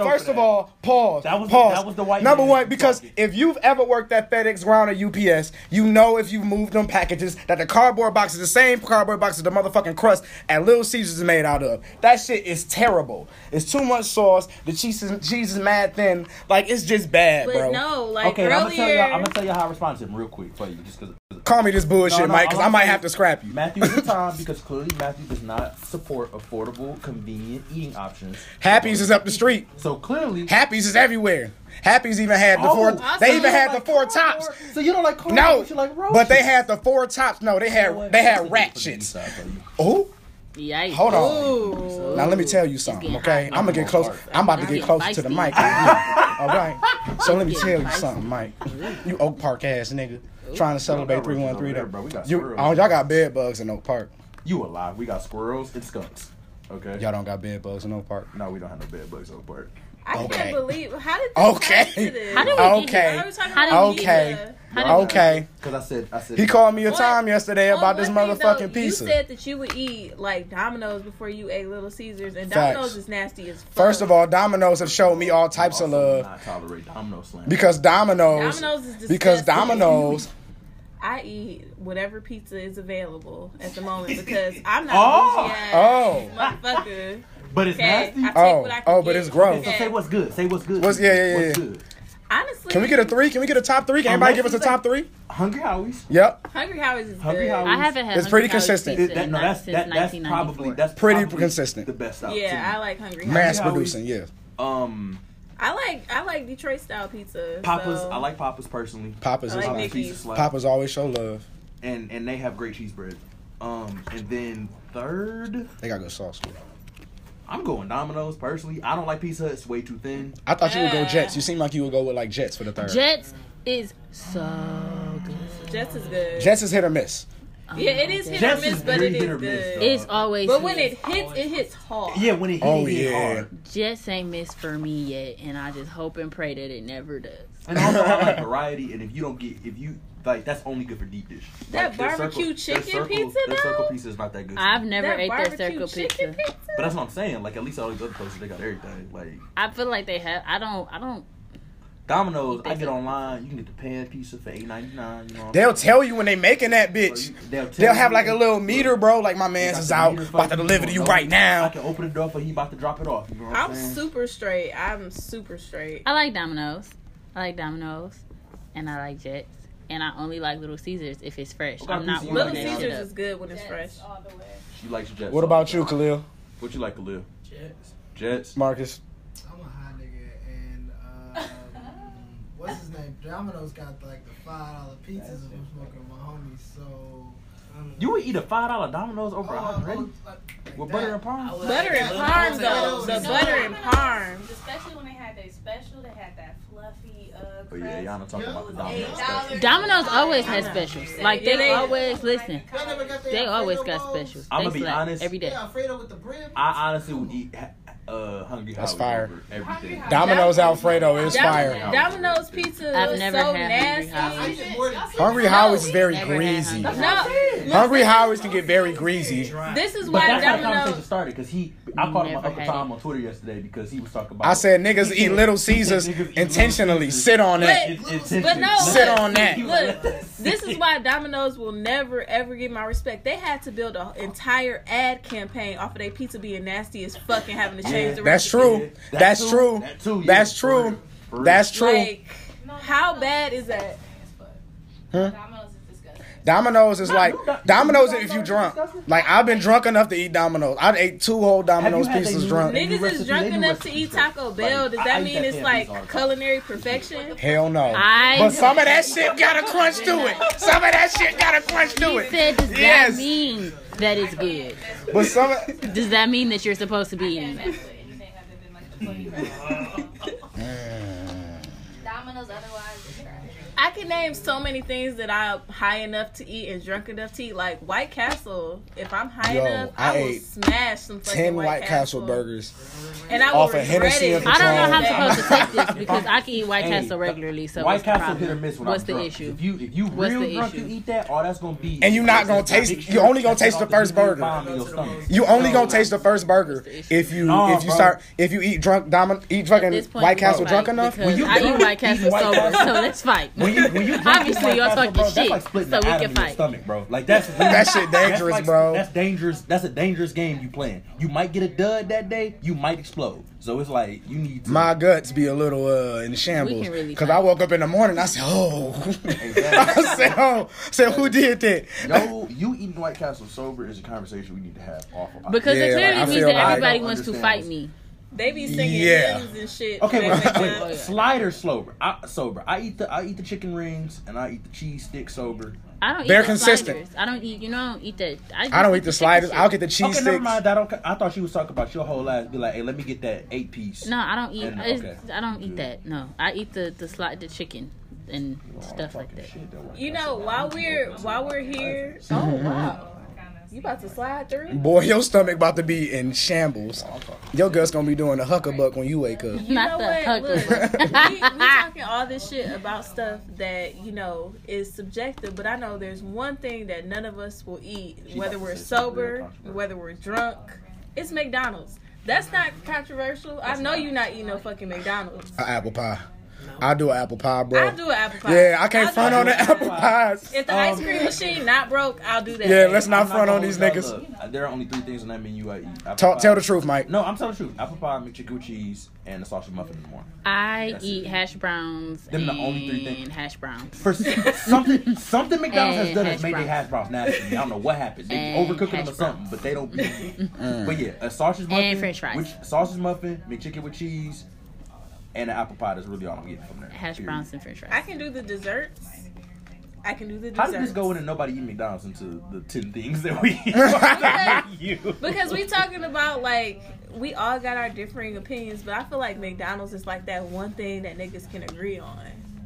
A: all, pause.
E: That
A: Pause.
E: was the white
A: Number
E: man
A: one, because
E: talking.
A: if you've ever worked at FedEx Ground or UPS, you know if you moved them packages that the cardboard box is the same cardboard box as the motherfucking crust at Little Caesars is made out of. That shit is terrible. It's too much sauce. The cheese is mad thin. Like, it's just bad,
B: But
A: bro.
B: no, like
E: Okay,
B: earlier.
E: I'm gonna tell you how I respond to him real quick for you, just because.
A: Call me this bullshit, Mike, because I might have to scrap you.
E: Matthew is a Tom because clearly Matthew does not support affordable, convenient eating options.
A: Happy's is up the street.
E: So clearly,
A: Happy's is everywhere. Happy's even had the four. They even had the four tops.
E: So you don't like cardboard,
A: No,
E: but you like roaches.
A: but they had the four tops. No, they had rat shits. Oh,
D: Yikes.
A: hold on.
B: Ooh.
A: Now let me tell you something,
D: getting
A: okay?
D: hot.
A: I'm gonna get close. I'm about to get closer to the mic. All right. So let me
D: Getting
A: tell you
D: feisty.
A: something, Mike. You Oak Park ass nigga, trying to celebrate 313
E: there, bro. We got
A: You,
E: squirrels.
A: oh, y'all got bed bugs in Oak Park.
E: You alive? We got squirrels and skunks. Okay.
A: Y'all don't got bed bugs in Oak Park.
E: No, we don't have no bed bugs on part.
B: I
A: Okay.
B: can't believe how did this
A: Okay.
B: turn into this?
D: How did we get
A: Okay.
B: Why are we talking
D: How
B: about
D: did we-
A: Okay.
B: pizza?
A: Okay.
E: Because I said.
A: He called me a
B: What?
A: time yesterday about
B: Oh,
A: this
B: one thing,
A: motherfucking
B: though,
A: pizza.
B: You said that you would eat like Domino's before you ate Little Caesars, and
A: Facts.
B: Domino's is nasty as fuck.
A: First of all, Domino's have showed me all types of love
E: Not tolerate Domino slam.
A: because Domino's
B: Domino's is disgusting.
A: because Domino's.
B: I eat whatever pizza is available at the moment because I'm not
E: Oh.
B: a bougie ass
A: Oh.
B: motherfucker.
E: But it's
B: Okay,
E: nasty.
B: I take
A: Oh,
B: what I can
A: oh, but
B: get.
A: it's gross.
E: Okay, so say what's good. Say what's good.
A: What's- yeah.
E: What's good?
B: Honestly,
A: Can we get a 3? Can we get a top 3? Can anybody give us a top 3?
E: Hungry Howie's.
A: Yep.
B: Hungry Howie's is
E: Hungry
B: good.
E: Howie's.
D: I haven't had
A: It's pretty
D: Hungry Howie's
A: consistent.
D: pizza
E: That, no,
D: not
E: that's
D: since
E: that's
D: 1994.
E: probably that's
A: Pretty
E: probably
A: consistent.
E: The best out.
B: Yeah, I like Hungry Howie's.
A: Mass
E: Howie's.
A: producing, yeah.
B: I like Detroit style pizza.
E: Papa's.
B: so-
E: I like Papa's personally.
A: Papa's
B: I
A: is
B: like
A: nice.
B: Mickey's.
E: Pizza slap.
A: Papa's always show love.
E: And they have great cheese bread. And then third,
A: They got good sauce too.
E: I'm going Domino's personally. I don't like Pizza Hut. It's way too thin.
A: I thought you would go
B: Yeah.
A: Jets. You seem like you would go with like Jets for the third.
D: Jets is so good.
B: Jets is good.
A: Jets is hit or miss.
B: Yeah, it is hit or
E: Jets
B: miss,
E: is
B: but
E: very
B: it
E: hit or
B: is
E: miss,
B: good.
E: dog.
D: It's always
B: But when
D: hit.
B: it hits hard.
E: Yeah, when it hit,
A: Oh,
E: it hit
A: yeah.
E: hard.
D: Jets ain't missed for me yet, and I just hope and pray that it never does.
E: And also, I like variety. And if you like, that's only good for deep dish.
B: That
E: Like, their
B: barbecue chicken
E: their
B: pizza,
E: Their circle
B: though?
E: pizza is not that good.
D: I've never
B: That
D: ate their
B: barbecue
D: circle
B: chicken
D: pizza.
E: But that's what I'm saying. Like, at least all these other places, they got everything. Like
D: I feel like they have. I don't.
E: Domino's, I get online. You can get the pan pizza for $8.99. You know,
A: They'll tell you when they making that bitch. They'll have like a little meter, bro. Like my man's is out, about to deliver to you right
E: I
A: now.
E: can open the door for he about to drop it off. You know what I'm
B: I'm
E: saying?
B: super straight. I'm super straight.
D: I like Domino's. And I like Jets. And I only like Little Caesars if it's fresh.
E: What kind
D: I'm
E: of
D: not
E: pizza you
B: Little
D: warming
E: like?
D: that shit
B: Caesars
D: up.
B: is good when it's fresh.
F: All the way.
E: She likes Jets.
A: What about you, Khalil?
E: What you like, Khalil?
G: Jets.
E: Jets.
A: Marcus?
G: I'm a hot nigga, and what's his name? saying Domino's got like the $5 pizzas if I'm smoking with my homies. So
E: You would eat a $5 Domino's over $100 with butter and parm?
B: Butter and parm though. The butter and parm.
F: Especially when they had their special, they had that fluffy
C: Oh yeah, y'all not talking about the
F: $8.
C: Domino's special.
D: Domino's always has specials. Like they always listen.
G: They never got their
D: They always
G: Alfredo
D: got
G: bowls?
D: specials.
E: I'ma
D: They
E: be
D: slap
E: honest.
D: every day.
G: Yeah, Alfredo with the bread.
E: I honestly would eat Hungry
A: That's
E: Howie's
A: fire.
E: over everything.
A: Domino's Alfredo is fire.
B: Domino's pizza
D: I've
B: is
D: never
B: so
D: had Hungry
B: nasty.
G: I eat more than
A: Hungry Howie's is very
D: Never had
A: greasy.
D: Hungry.
B: No,
A: Hungry Howie's can get very greasy.
B: this is
E: But
B: why
E: that's how the conversation
B: Domino's.
E: started because I called him
D: Never
E: Uncle
D: had
E: Tom
D: it.
E: on Twitter yesterday because he was talking about.
A: I said niggas
E: He
A: eat
E: said-
A: Little
E: he said
A: Caesars
E: niggas eat Little
A: intentionally.
E: Caesars.
A: Sit on that.
B: But no,
A: Sit on that.
B: Look, this is why Domino's will never ever get my respect. They had to build an entire ad campaign off of their pizza being nasty as fuck and having to change the
A: That's
B: recipe.
A: true. That's true.
E: That too, yeah.
A: That's true.
E: For real.
A: That's true.
B: Like, how bad is that?
A: Huh?
F: Domino's is disgusting.
A: Domino's is like Domino's if you drunk. Like I've been drunk enough to eat Domino's. I ate 2 whole Domino's
E: Have you had
A: pizzas
E: they
A: drunk.
E: new-
B: Niggas is drunk
E: They do
B: enough to
E: recipe
B: eat
E: too.
B: Taco Bell. Does
E: Like,
B: that
E: I eat
B: mean
E: that
B: it's
E: damn
B: like
E: pizza all the time.
A: Hell
B: culinary perfection?
A: no.
D: I
A: But some of that shit got a crunch to it. Some of that shit got a crunch to it.
D: said, does that
A: Yes.
D: mean that it's good?
A: But some of
D: Does that mean that you're supposed to be eating
F: Can't
D: it?
F: mess with anything other than like the Domino's otherwise is trash.
B: I can name so many things that I'm high enough to eat and drunk enough to eat. Like White Castle. If I'm high
A: Yo,
B: enough,
A: I
B: I will
A: ate
B: smash some fucking
A: 10 White Castle burgers.
B: And I will
A: off of
B: regret
A: Hennessy
B: it.
A: and
D: I don't know how I'm
A: Patron.
D: supposed to take this because I can eat White
E: Hey,
D: Castle regularly. So
E: White
D: what's the
E: Castle
D: problem?
E: hit or miss when
D: What's
E: I'm
D: the
E: drunk.
D: issue?
E: If you
D: What's
E: real
D: the
E: drunk,
D: issue?
E: you eat that, all that's gonna be.
A: And you not gonna taste- you only gonna taste the first burger. You only gonna taste the first burger if you
E: No,
A: if you
E: bro.
A: start if you eat drunk
D: At
A: fucking
D: this point,
A: White
D: we
A: Castle
D: can
A: drunk
D: fight
A: enough.
D: because
E: you
D: I eat
E: drunk,
D: White Castle
E: eat White
D: sober,
E: Castle.
D: so let's fight.
E: When you drink
D: Obviously,
E: White
D: y'all
E: Castle,
D: talking
E: bro, that's
D: shit,
E: like splitting
D: so
E: the
D: we
E: atom
D: can
E: in your
D: fight.
E: stomach, bro. Like that's
A: That shit dangerous,
E: like,
A: bro.
E: That's dangerous. That's a dangerous game you playing. You might get a dud that day. You might explode. So it's like you need to.
A: My guts be a little in shambles
D: can really
A: because
D: fight.
A: I woke up in the morning. I said, "Oh," I said, "Who did that?"
C: Yo, you eating White Castle sober is a conversation we need to have off of.
D: Because
A: Yeah,
D: it
A: like, I
D: clearly means
A: feel
D: that
A: like-
D: everybody
C: I don't
D: wants to
C: understand
D: fight
C: what's-
D: me.
B: They be singing
A: Yeah.
B: hymns and shit.
E: Okay,
B: when they
E: but
B: wake up.
E: wait, slider sober. I eat the chicken rings and I eat the cheese stick sober.
D: I don't eat
A: They're
D: the
A: consistent.
D: sliders. I don't eat. I don't eat that.
A: I don't eat the sliders. I'll get the cheese
E: Okay, never
A: sticks.
E: mind. I thought she was talking about your whole ass. Be like, hey, let me get that 8-piece.
D: No, I don't eat.
E: And-
D: it's-
E: okay.
D: I don't eat that. No, I eat the chicken and stuff like that.
B: You know, while we're here. Oh wow. You about to slide through?
A: Boy, your stomach about to be in shambles. Your guts gonna be doing the huckabuck when you wake up.
B: You
D: Not
B: know
D: the
B: what?
D: hugger.
B: Look, we talking all this shit about stuff that, is subjective, but I know there's one thing that none of us will eat, whether we're sober, whether we're drunk. It's McDonald's. That's not controversial. I know you're not eating no fucking McDonald's.
A: An apple pie. I'll do an apple pie, bro.
B: I'll do an apple pie.
A: Yeah, I can't
B: I'll
A: front
B: do
A: on the
B: apple
A: apple
B: pie.
A: pies.
B: If the ice cream machine not broke, I'll do that.
A: Yeah, let's not
E: I'm
A: front
E: gonna
A: on these
E: hold y'all
A: niggas.
E: up. There are only 3 things on that menu I eat. Apple pie.
A: Tell the truth, Mike.
E: No, I'm telling the truth. Apple pie, McChicken with cheese, and a sausage muffin in the morning.
D: I
E: That's
D: eat
E: it.
D: hash browns
E: Them
D: and
E: the only 3 things.
D: hash browns.
E: For something McDonald's has
D: And
E: done is
D: hash
E: made their
D: browns.
E: hash browns nasty. I don't know what happened. They
D: And
E: overcooking them
D: hash
E: or something,
D: browns.
E: but they don't. But yeah, a sausage muffin,
D: And French fries.
E: sausage muffin, McChicken with cheese, and an apple pie. That's really all I'm getting from there.
D: Hash
E: period.
D: browns and French fries.
B: I can do the desserts. I can do the
E: How
B: desserts.
E: did this go in and nobody eat McDonald's into the 10 things that we eat? on the menu?
B: Because we talking about we all got our differing opinions, but I feel like McDonald's is like that one thing that niggas can agree on.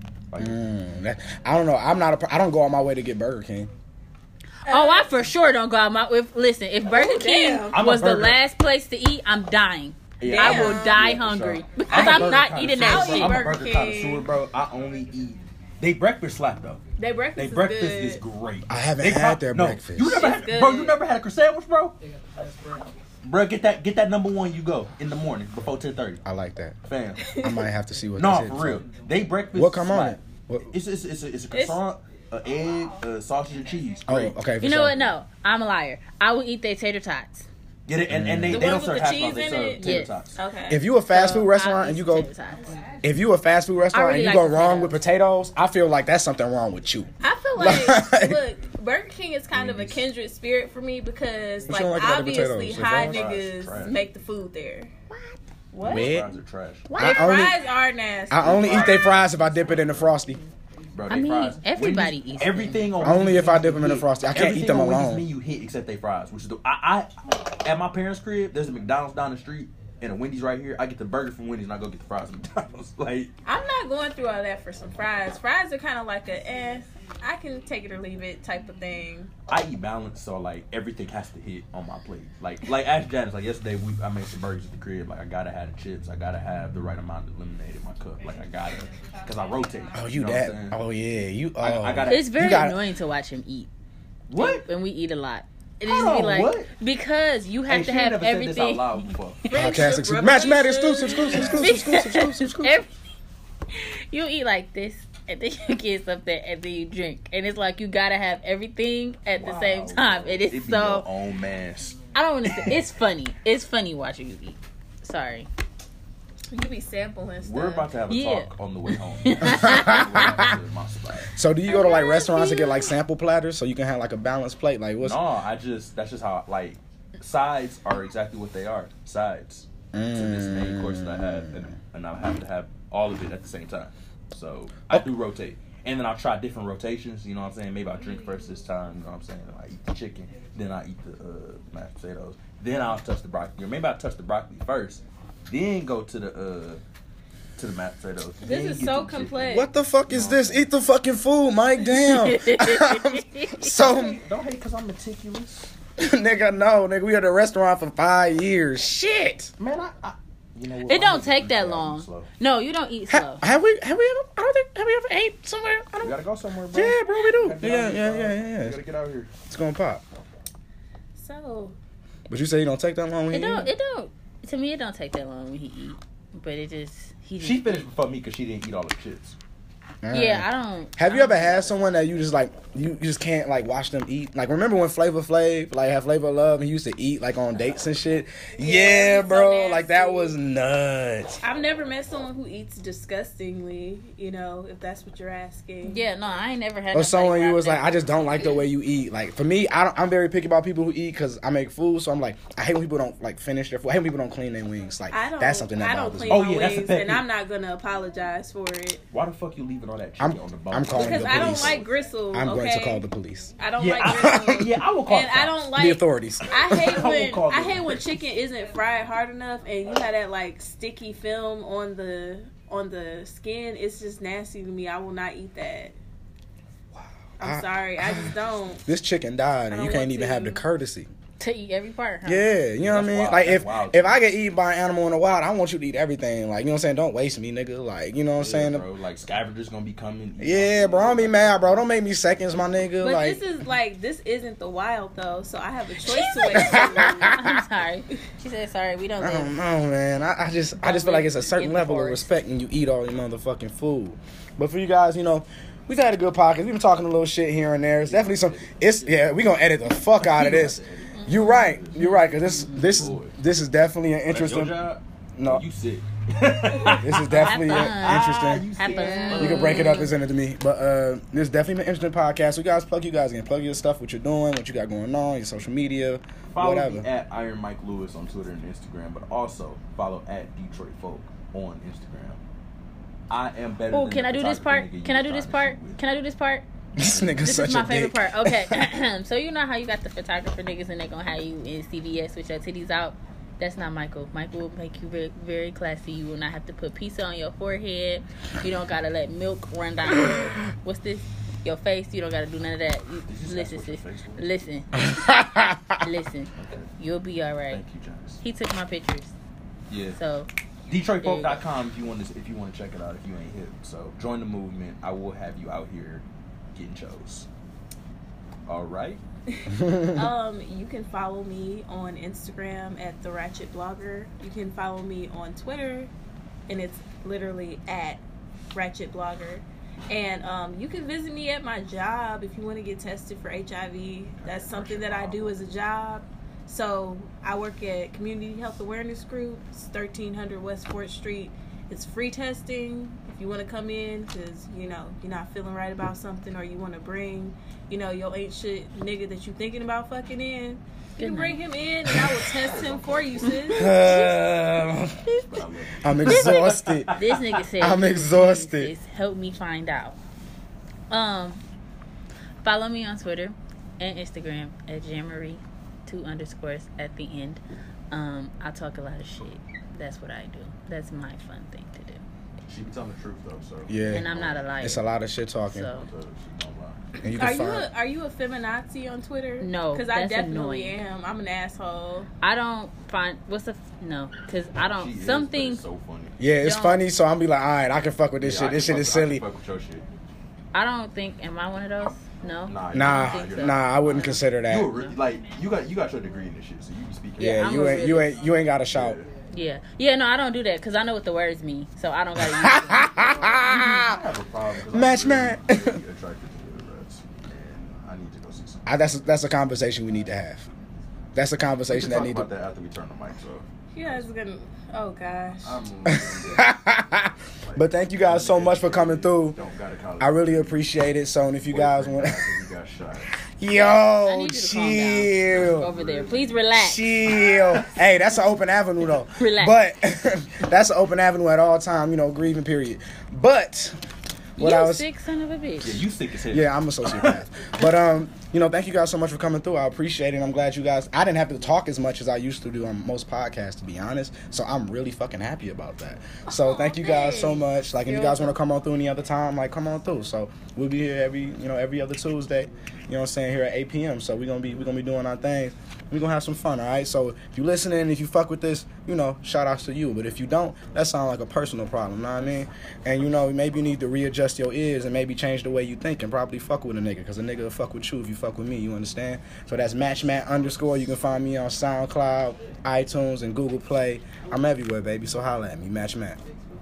A: I don't know. I don't go on my way to get Burger King.
D: Oh, I for sure don't go out my. Listen, if Burger King
B: damn.
E: I'm a
D: was the
E: burger.
D: last place to eat, I'm dying.
E: Yeah,
D: I
B: Damn.
D: will die
E: Yeah, for
D: hungry
E: sure.
D: because
E: a
D: I'm
E: burger
D: not eating that
E: connoisseur.
B: I'll eat
D: shit.
E: I'm a
B: Burger
E: burger
B: King.
E: connoisseur, bro. I only eat. They breakfast slap though.
B: They breakfast
E: They
B: is
E: breakfast
B: good.
E: is great.
A: I haven't
E: They
A: had their
E: no,
A: breakfast.
E: You never
B: It's
E: had,
B: good.
E: bro. You never had a croissant sandwich, bro. Bro, get that number 1. You go in the morning before 10:30,
A: I like that.
E: fam.
A: I might have to see what.
E: No,
A: this
E: for
A: is.
E: real. They breakfast.
A: What come on
E: slap.
A: it? What?
E: It's a croissant, an egg, sausage and cheese.
A: Oh,
E: Great.
A: okay. for
D: You know
A: sure.
D: what? No, I'm a liar. I will eat their tater tots.
E: Get it, and they
B: The
E: don't
B: ones
E: serve
B: with the
E: hash
B: cheese
E: browns. They
B: in
E: serve
B: it?
E: tater
D: Yes.
E: tots.
B: Okay.
A: If you a fast food
D: So,
A: restaurant
D: I'll
A: and
D: eat
A: you
D: some
A: go,
D: tater tots.
A: if you a fast food restaurant
D: really
A: and you
D: like
A: go wrong
D: potatoes.
A: with potatoes, I feel like that's something wrong with you.
B: I feel like
A: Like-
B: look, Burger King is kind of a kindred spirit for me because
A: What you don't like about the
B: obviously
A: potatoes? The
B: high
A: fries?
B: niggas
E: Trash.
B: make the food there. What?
A: Wet.
C: Fries are trash.
B: Their
A: I only-
B: fries are nasty.
A: I only eat their fries if I dip it in the Frosty.
C: Bro,
D: I
C: they
D: mean,
C: fries.
D: everybody
C: Wendy's-
D: eats
C: everything on
A: Only
C: Wendy's
A: if I
C: menu
A: dip 'em in the
C: hit.
A: Frosty. I can't eat
C: Everything
A: them
C: on Wendy's
A: alone.
C: menu hit except they fries, which is the I at my parents' crib. There's a McDonald's down the street and a Wendy's right here. I get the burger from Wendy's and I go get the fries from McDonald's. Like,
B: I'm not going through all that for some fries. Fries are kind of like I can take it or leave it type of thing.
C: I eat balanced, so like everything has to hit on my plate. Like ask Janice. Like yesterday, I made some burgers at the crib. Like I gotta have the chips. I gotta have the right amount of lemonade in my cup. Like I gotta, cause I rotate.
A: Oh, you
C: know
A: that?
C: what I'm saying?
A: Oh yeah, you. Oh,
C: I gotta.
D: It's very
A: You gotta-
D: annoying to watch him eat.
C: What?
D: And we eat a lot. It
C: Hold
D: just be
C: on,
D: like
C: what?
D: because you have
C: Hey,
D: to
C: she ain't
D: have
C: never said this out
D: everything.
C: loud before.
A: podcast exclusive. Match exclusive.
D: Every- you eat like this, and then you get something, and then you drink, and it's like you gotta have everything at the same time. It is
C: It be
D: so.
C: your own man's.
D: I don't want to say it's funny. It's funny watching you eat. Sorry.
B: You be sampling stuff.
C: We're about to have a
D: Yeah.
C: talk on the way home. We're about to my spot.
A: So do you go to like restaurants and get like sample platters so you can have like a balanced plate? Like what's?
C: No, that's just how like sides are exactly what they are. Sides to this main course that I have, and I have to have all of it at the same time. So I do rotate, and then I'll try different rotations. You know what I'm saying? Maybe I'll drink first this time. You know what I'm saying? I eat the chicken, then I eat the mashed potatoes, then I'll touch the broccoli. Or maybe I'll touch the broccoli first, then go to the mashed potatoes.
B: This
C: then
B: is
C: get
B: so
C: to the chicken.
B: complex.
A: What the fuck is this? Eat the fucking food, Mike. Damn. So
C: Don't hate because I'm meticulous.
A: nigga, no, nigga. We at a restaurant for 5 years. Shit.
C: Man, I you know what?
D: It
C: I'm
D: don't
C: just
D: take that
C: eating
D: long.
C: slow.
D: No, you don't eat slow.
A: Have we ever? I don't think. Have we ever ate somewhere? I
C: We
A: don't.
C: gotta go somewhere, bro.
A: Yeah, bro, we do.
C: Gotta get
A: Yeah,
C: out here, bro.
A: yeah.
C: We gotta get out here.
A: It's gonna pop.
B: So,
A: But you say you don't take that long when
D: It
A: you
D: don't.
A: eat?
D: It don't. To me, it don't take that long when he eat. But it just he. Just
C: She finished before me because she didn't eat all the chips.
D: Yeah, I don't.
A: Have you ever had someone that you just like you just can't like watch them eat? Like remember when Flavor Flav like had Flavor of Love and he used to eat like on dates and shit? Yeah,
B: so
A: bro, like that
B: nasty.
A: was nuts.
B: I've never met someone who eats disgustingly, you know, if that's what you're asking.
D: Yeah, no, I ain't never had.
A: Or
D: nobody
A: someone you
D: where
A: was
D: I've
A: like, I just don't like the way you eat. Like for me, I'm very picky about people who eat because I make food, so I'm like I hate when people don't like finish their food. I hate when people don't clean their wings. Like
B: I don't,
A: that's something that
B: I don't
A: bothers
B: clean
A: me.
C: Oh,
B: my
C: yeah, that's a
B: wings,
C: pet
B: and
C: peeve.
B: I'm not gonna apologize for it
C: Why the fuck you leaving all that chicken on the bone?
A: I'm calling
B: because
A: the
B: I don't
A: police.
B: like gristle.
A: I'm
B: okay?
A: going to call the police.
B: I don't
C: Yeah,
B: like gristle.
C: yeah, I will call
B: and I don't
A: The
B: like.
A: authorities.
B: I hate
C: I will
B: when
C: call
B: I
C: them.
B: hate when chicken isn't fried hard enough, and you have that like sticky film on the skin. It's just nasty to me. I will not eat that. I'm sorry. I just don't.
A: This chicken died,
B: I
A: and
B: don't
A: you can't
B: want
A: even
B: to.
A: have the courtesy.
D: to eat every part. Huh?
A: Yeah, you know what I
C: That's
A: mean?
C: wild.
A: Like
C: That's wild.
A: if I get eaten by an animal in the wild, I want you to eat everything. Like you know what I'm saying? Don't waste me, nigga. Like you know what I'm saying?
C: bro. Like scavengers gonna be coming.
A: Yeah, bro. Don't be mad, bro. Don't make me seconds, my nigga.
B: But
A: like
B: this isn't the wild though, so I have a choice
D: She's
B: to
D: like,
B: waste food.
D: I'm sorry. She said sorry. We don't
A: I don't
D: live.
A: know, man. I just feel like it's a certain
D: In the
A: level of
D: forest.
A: respect when you eat all your motherfucking food. But for you guys, you know, we've had a good podcast. We've been talking a little shit here and there. It's definitely some. We gonna edit the fuck out of this. You're right, because this is definitely an
C: That's your
A: interesting.
C: job?
A: No,
C: You sick.
A: this is definitely
D: Have
A: interesting.
D: Have fun.
A: You can break it up and send it to me. But this is definitely an interesting podcast. So you guys plug you guys in. Plug your stuff, what you're doing, what you got going on, your social media,
C: Follow
A: whatever.
C: me at Iron Mike Lewis on Twitter and Instagram, but also follow at Detroit Folk on Instagram. I am better.
D: Oh,
C: than
D: can
C: the
D: I do this part?
C: photographer nigga
D: Can I
C: you
D: do this
C: trying to
D: part?
C: shoot with.
D: Can I do this part?
A: This nigga's
D: This
A: such
D: is my
A: a
D: favorite
A: dick.
D: part. Okay. So you know how you got the photographer niggas and they gonna have you in CVS with your titties out? That's not Michael. Michael will make you very, very classy. You will not have to put pizza on your forehead. You don't gotta let milk run down your, what's this? Your face. You don't gotta do none of that. You,
C: Did you
D: listen,
C: ask what your
D: sis.
C: face was?
D: Listen. Listen. You'll be alright.
C: Thank you, Janice.
D: He took my pictures.
C: Yeah.
D: So
C: DetroitFolk.com if you want to check it out if you ain't hip. So join the movement. I will have you out here getting chose. All right.
B: You can follow me on Instagram at The Ratchet Blogger. You can follow me on Twitter, and it's literally at Ratchet Blogger. And you can visit me at my job if you want to get tested for HIV. That's something that I do as a job. So I work at Community Health Awareness Group. It's 1300 West 4th Street. It's free testing if you want to come in because, you know, you're not feeling right about something or you want to bring, you know, your ain't shit nigga that you thinking about fucking in. You can bring him in, and I will test him for you, sis.
A: I'm exhausted.
D: This nigga said,
A: I'm exhausted.
D: "Sis, help me find out." Follow me on Twitter and Instagram at Jammarie, 2_ at the end. I talk a lot of shit. That's what I do. That's my fun thing to do.
C: She be telling the truth though, so.
A: Yeah.
D: And I'm not a liar.
A: It's a lot of shit talking.
D: So,
C: She don't lie.
A: And you can
B: Are you a feminazi on Twitter?
D: No,
B: because I
D: that's
B: definitely
D: annoying.
B: am. I'm an asshole.
D: I don't find no, because I don't.
C: She is,
D: Some
C: but
D: things
C: it's so funny.
A: Yeah, it's
D: Don't-
A: funny, so I'm be like, all right, I can fuck with this
C: Yeah,
A: shit.
C: I
A: This
C: can
A: shit is
C: fuck- I can
A: silly.
C: fuck with your shit.
D: I don't think. Am I one of those? No.
A: Nah,
D: think so.
A: I wouldn't consider that.
C: You like you got your degree in this shit, so you be speaking.
A: Yeah,
D: I'm
A: you
D: a
A: ain't
D: realist.
A: you ain't got to shout.
D: Yeah. No, I don't do that because I know what the words mean, so I don't gotta use
C: I have a problem. 'Cause I'm
A: Match,
C: really,
A: man.
C: really attracted to the Reds, and I need to go see something.
A: That's a conversation we need to have. That's a
C: We can
A: conversation
C: talk
A: that need
C: about
A: to.
C: that after we turn the mics off.
B: You guys are gonna. Oh gosh.
A: But thank you guys so much for coming through.
C: Don't got a college.
A: I really appreciate it. So, and if you guys want,
C: You got shot.
D: I
A: yo,
D: need you to calm down
A: chill.
D: over there. Please relax.
A: Chill. Hey, that's an open avenue though.
D: Relax.
A: But that's an open avenue at all time, grieving period. But what
D: You
A: I was
D: sick son of a bitch.
C: Yeah, you sick as hell.
A: Yeah, I'm a sociopath. But thank you guys so much for coming through. I appreciate it. I'm glad you guys. I didn't have to talk as much as I used to do on most podcasts, to be honest. So I'm really fucking happy about that. So thank you guys so much. Like, if you guys want to come on through any other time, like, come on through. So we'll be here every other Tuesday. You know what I'm saying, here at 8 p.m. So we're gonna be doing our thing. We're gonna have some fun, all right? So if you listening, if you fuck with this, shout outs to you. But if you don't, that sounds like a personal problem, know what I mean? And maybe you need to readjust your ears and maybe change the way you think and probably fuck with a nigga, because a nigga will fuck with you if you fuck with me, you understand? So that's matchmat_. You can find me on SoundCloud, iTunes, and Google Play. I'm everywhere, baby, so holla at me, matchmat.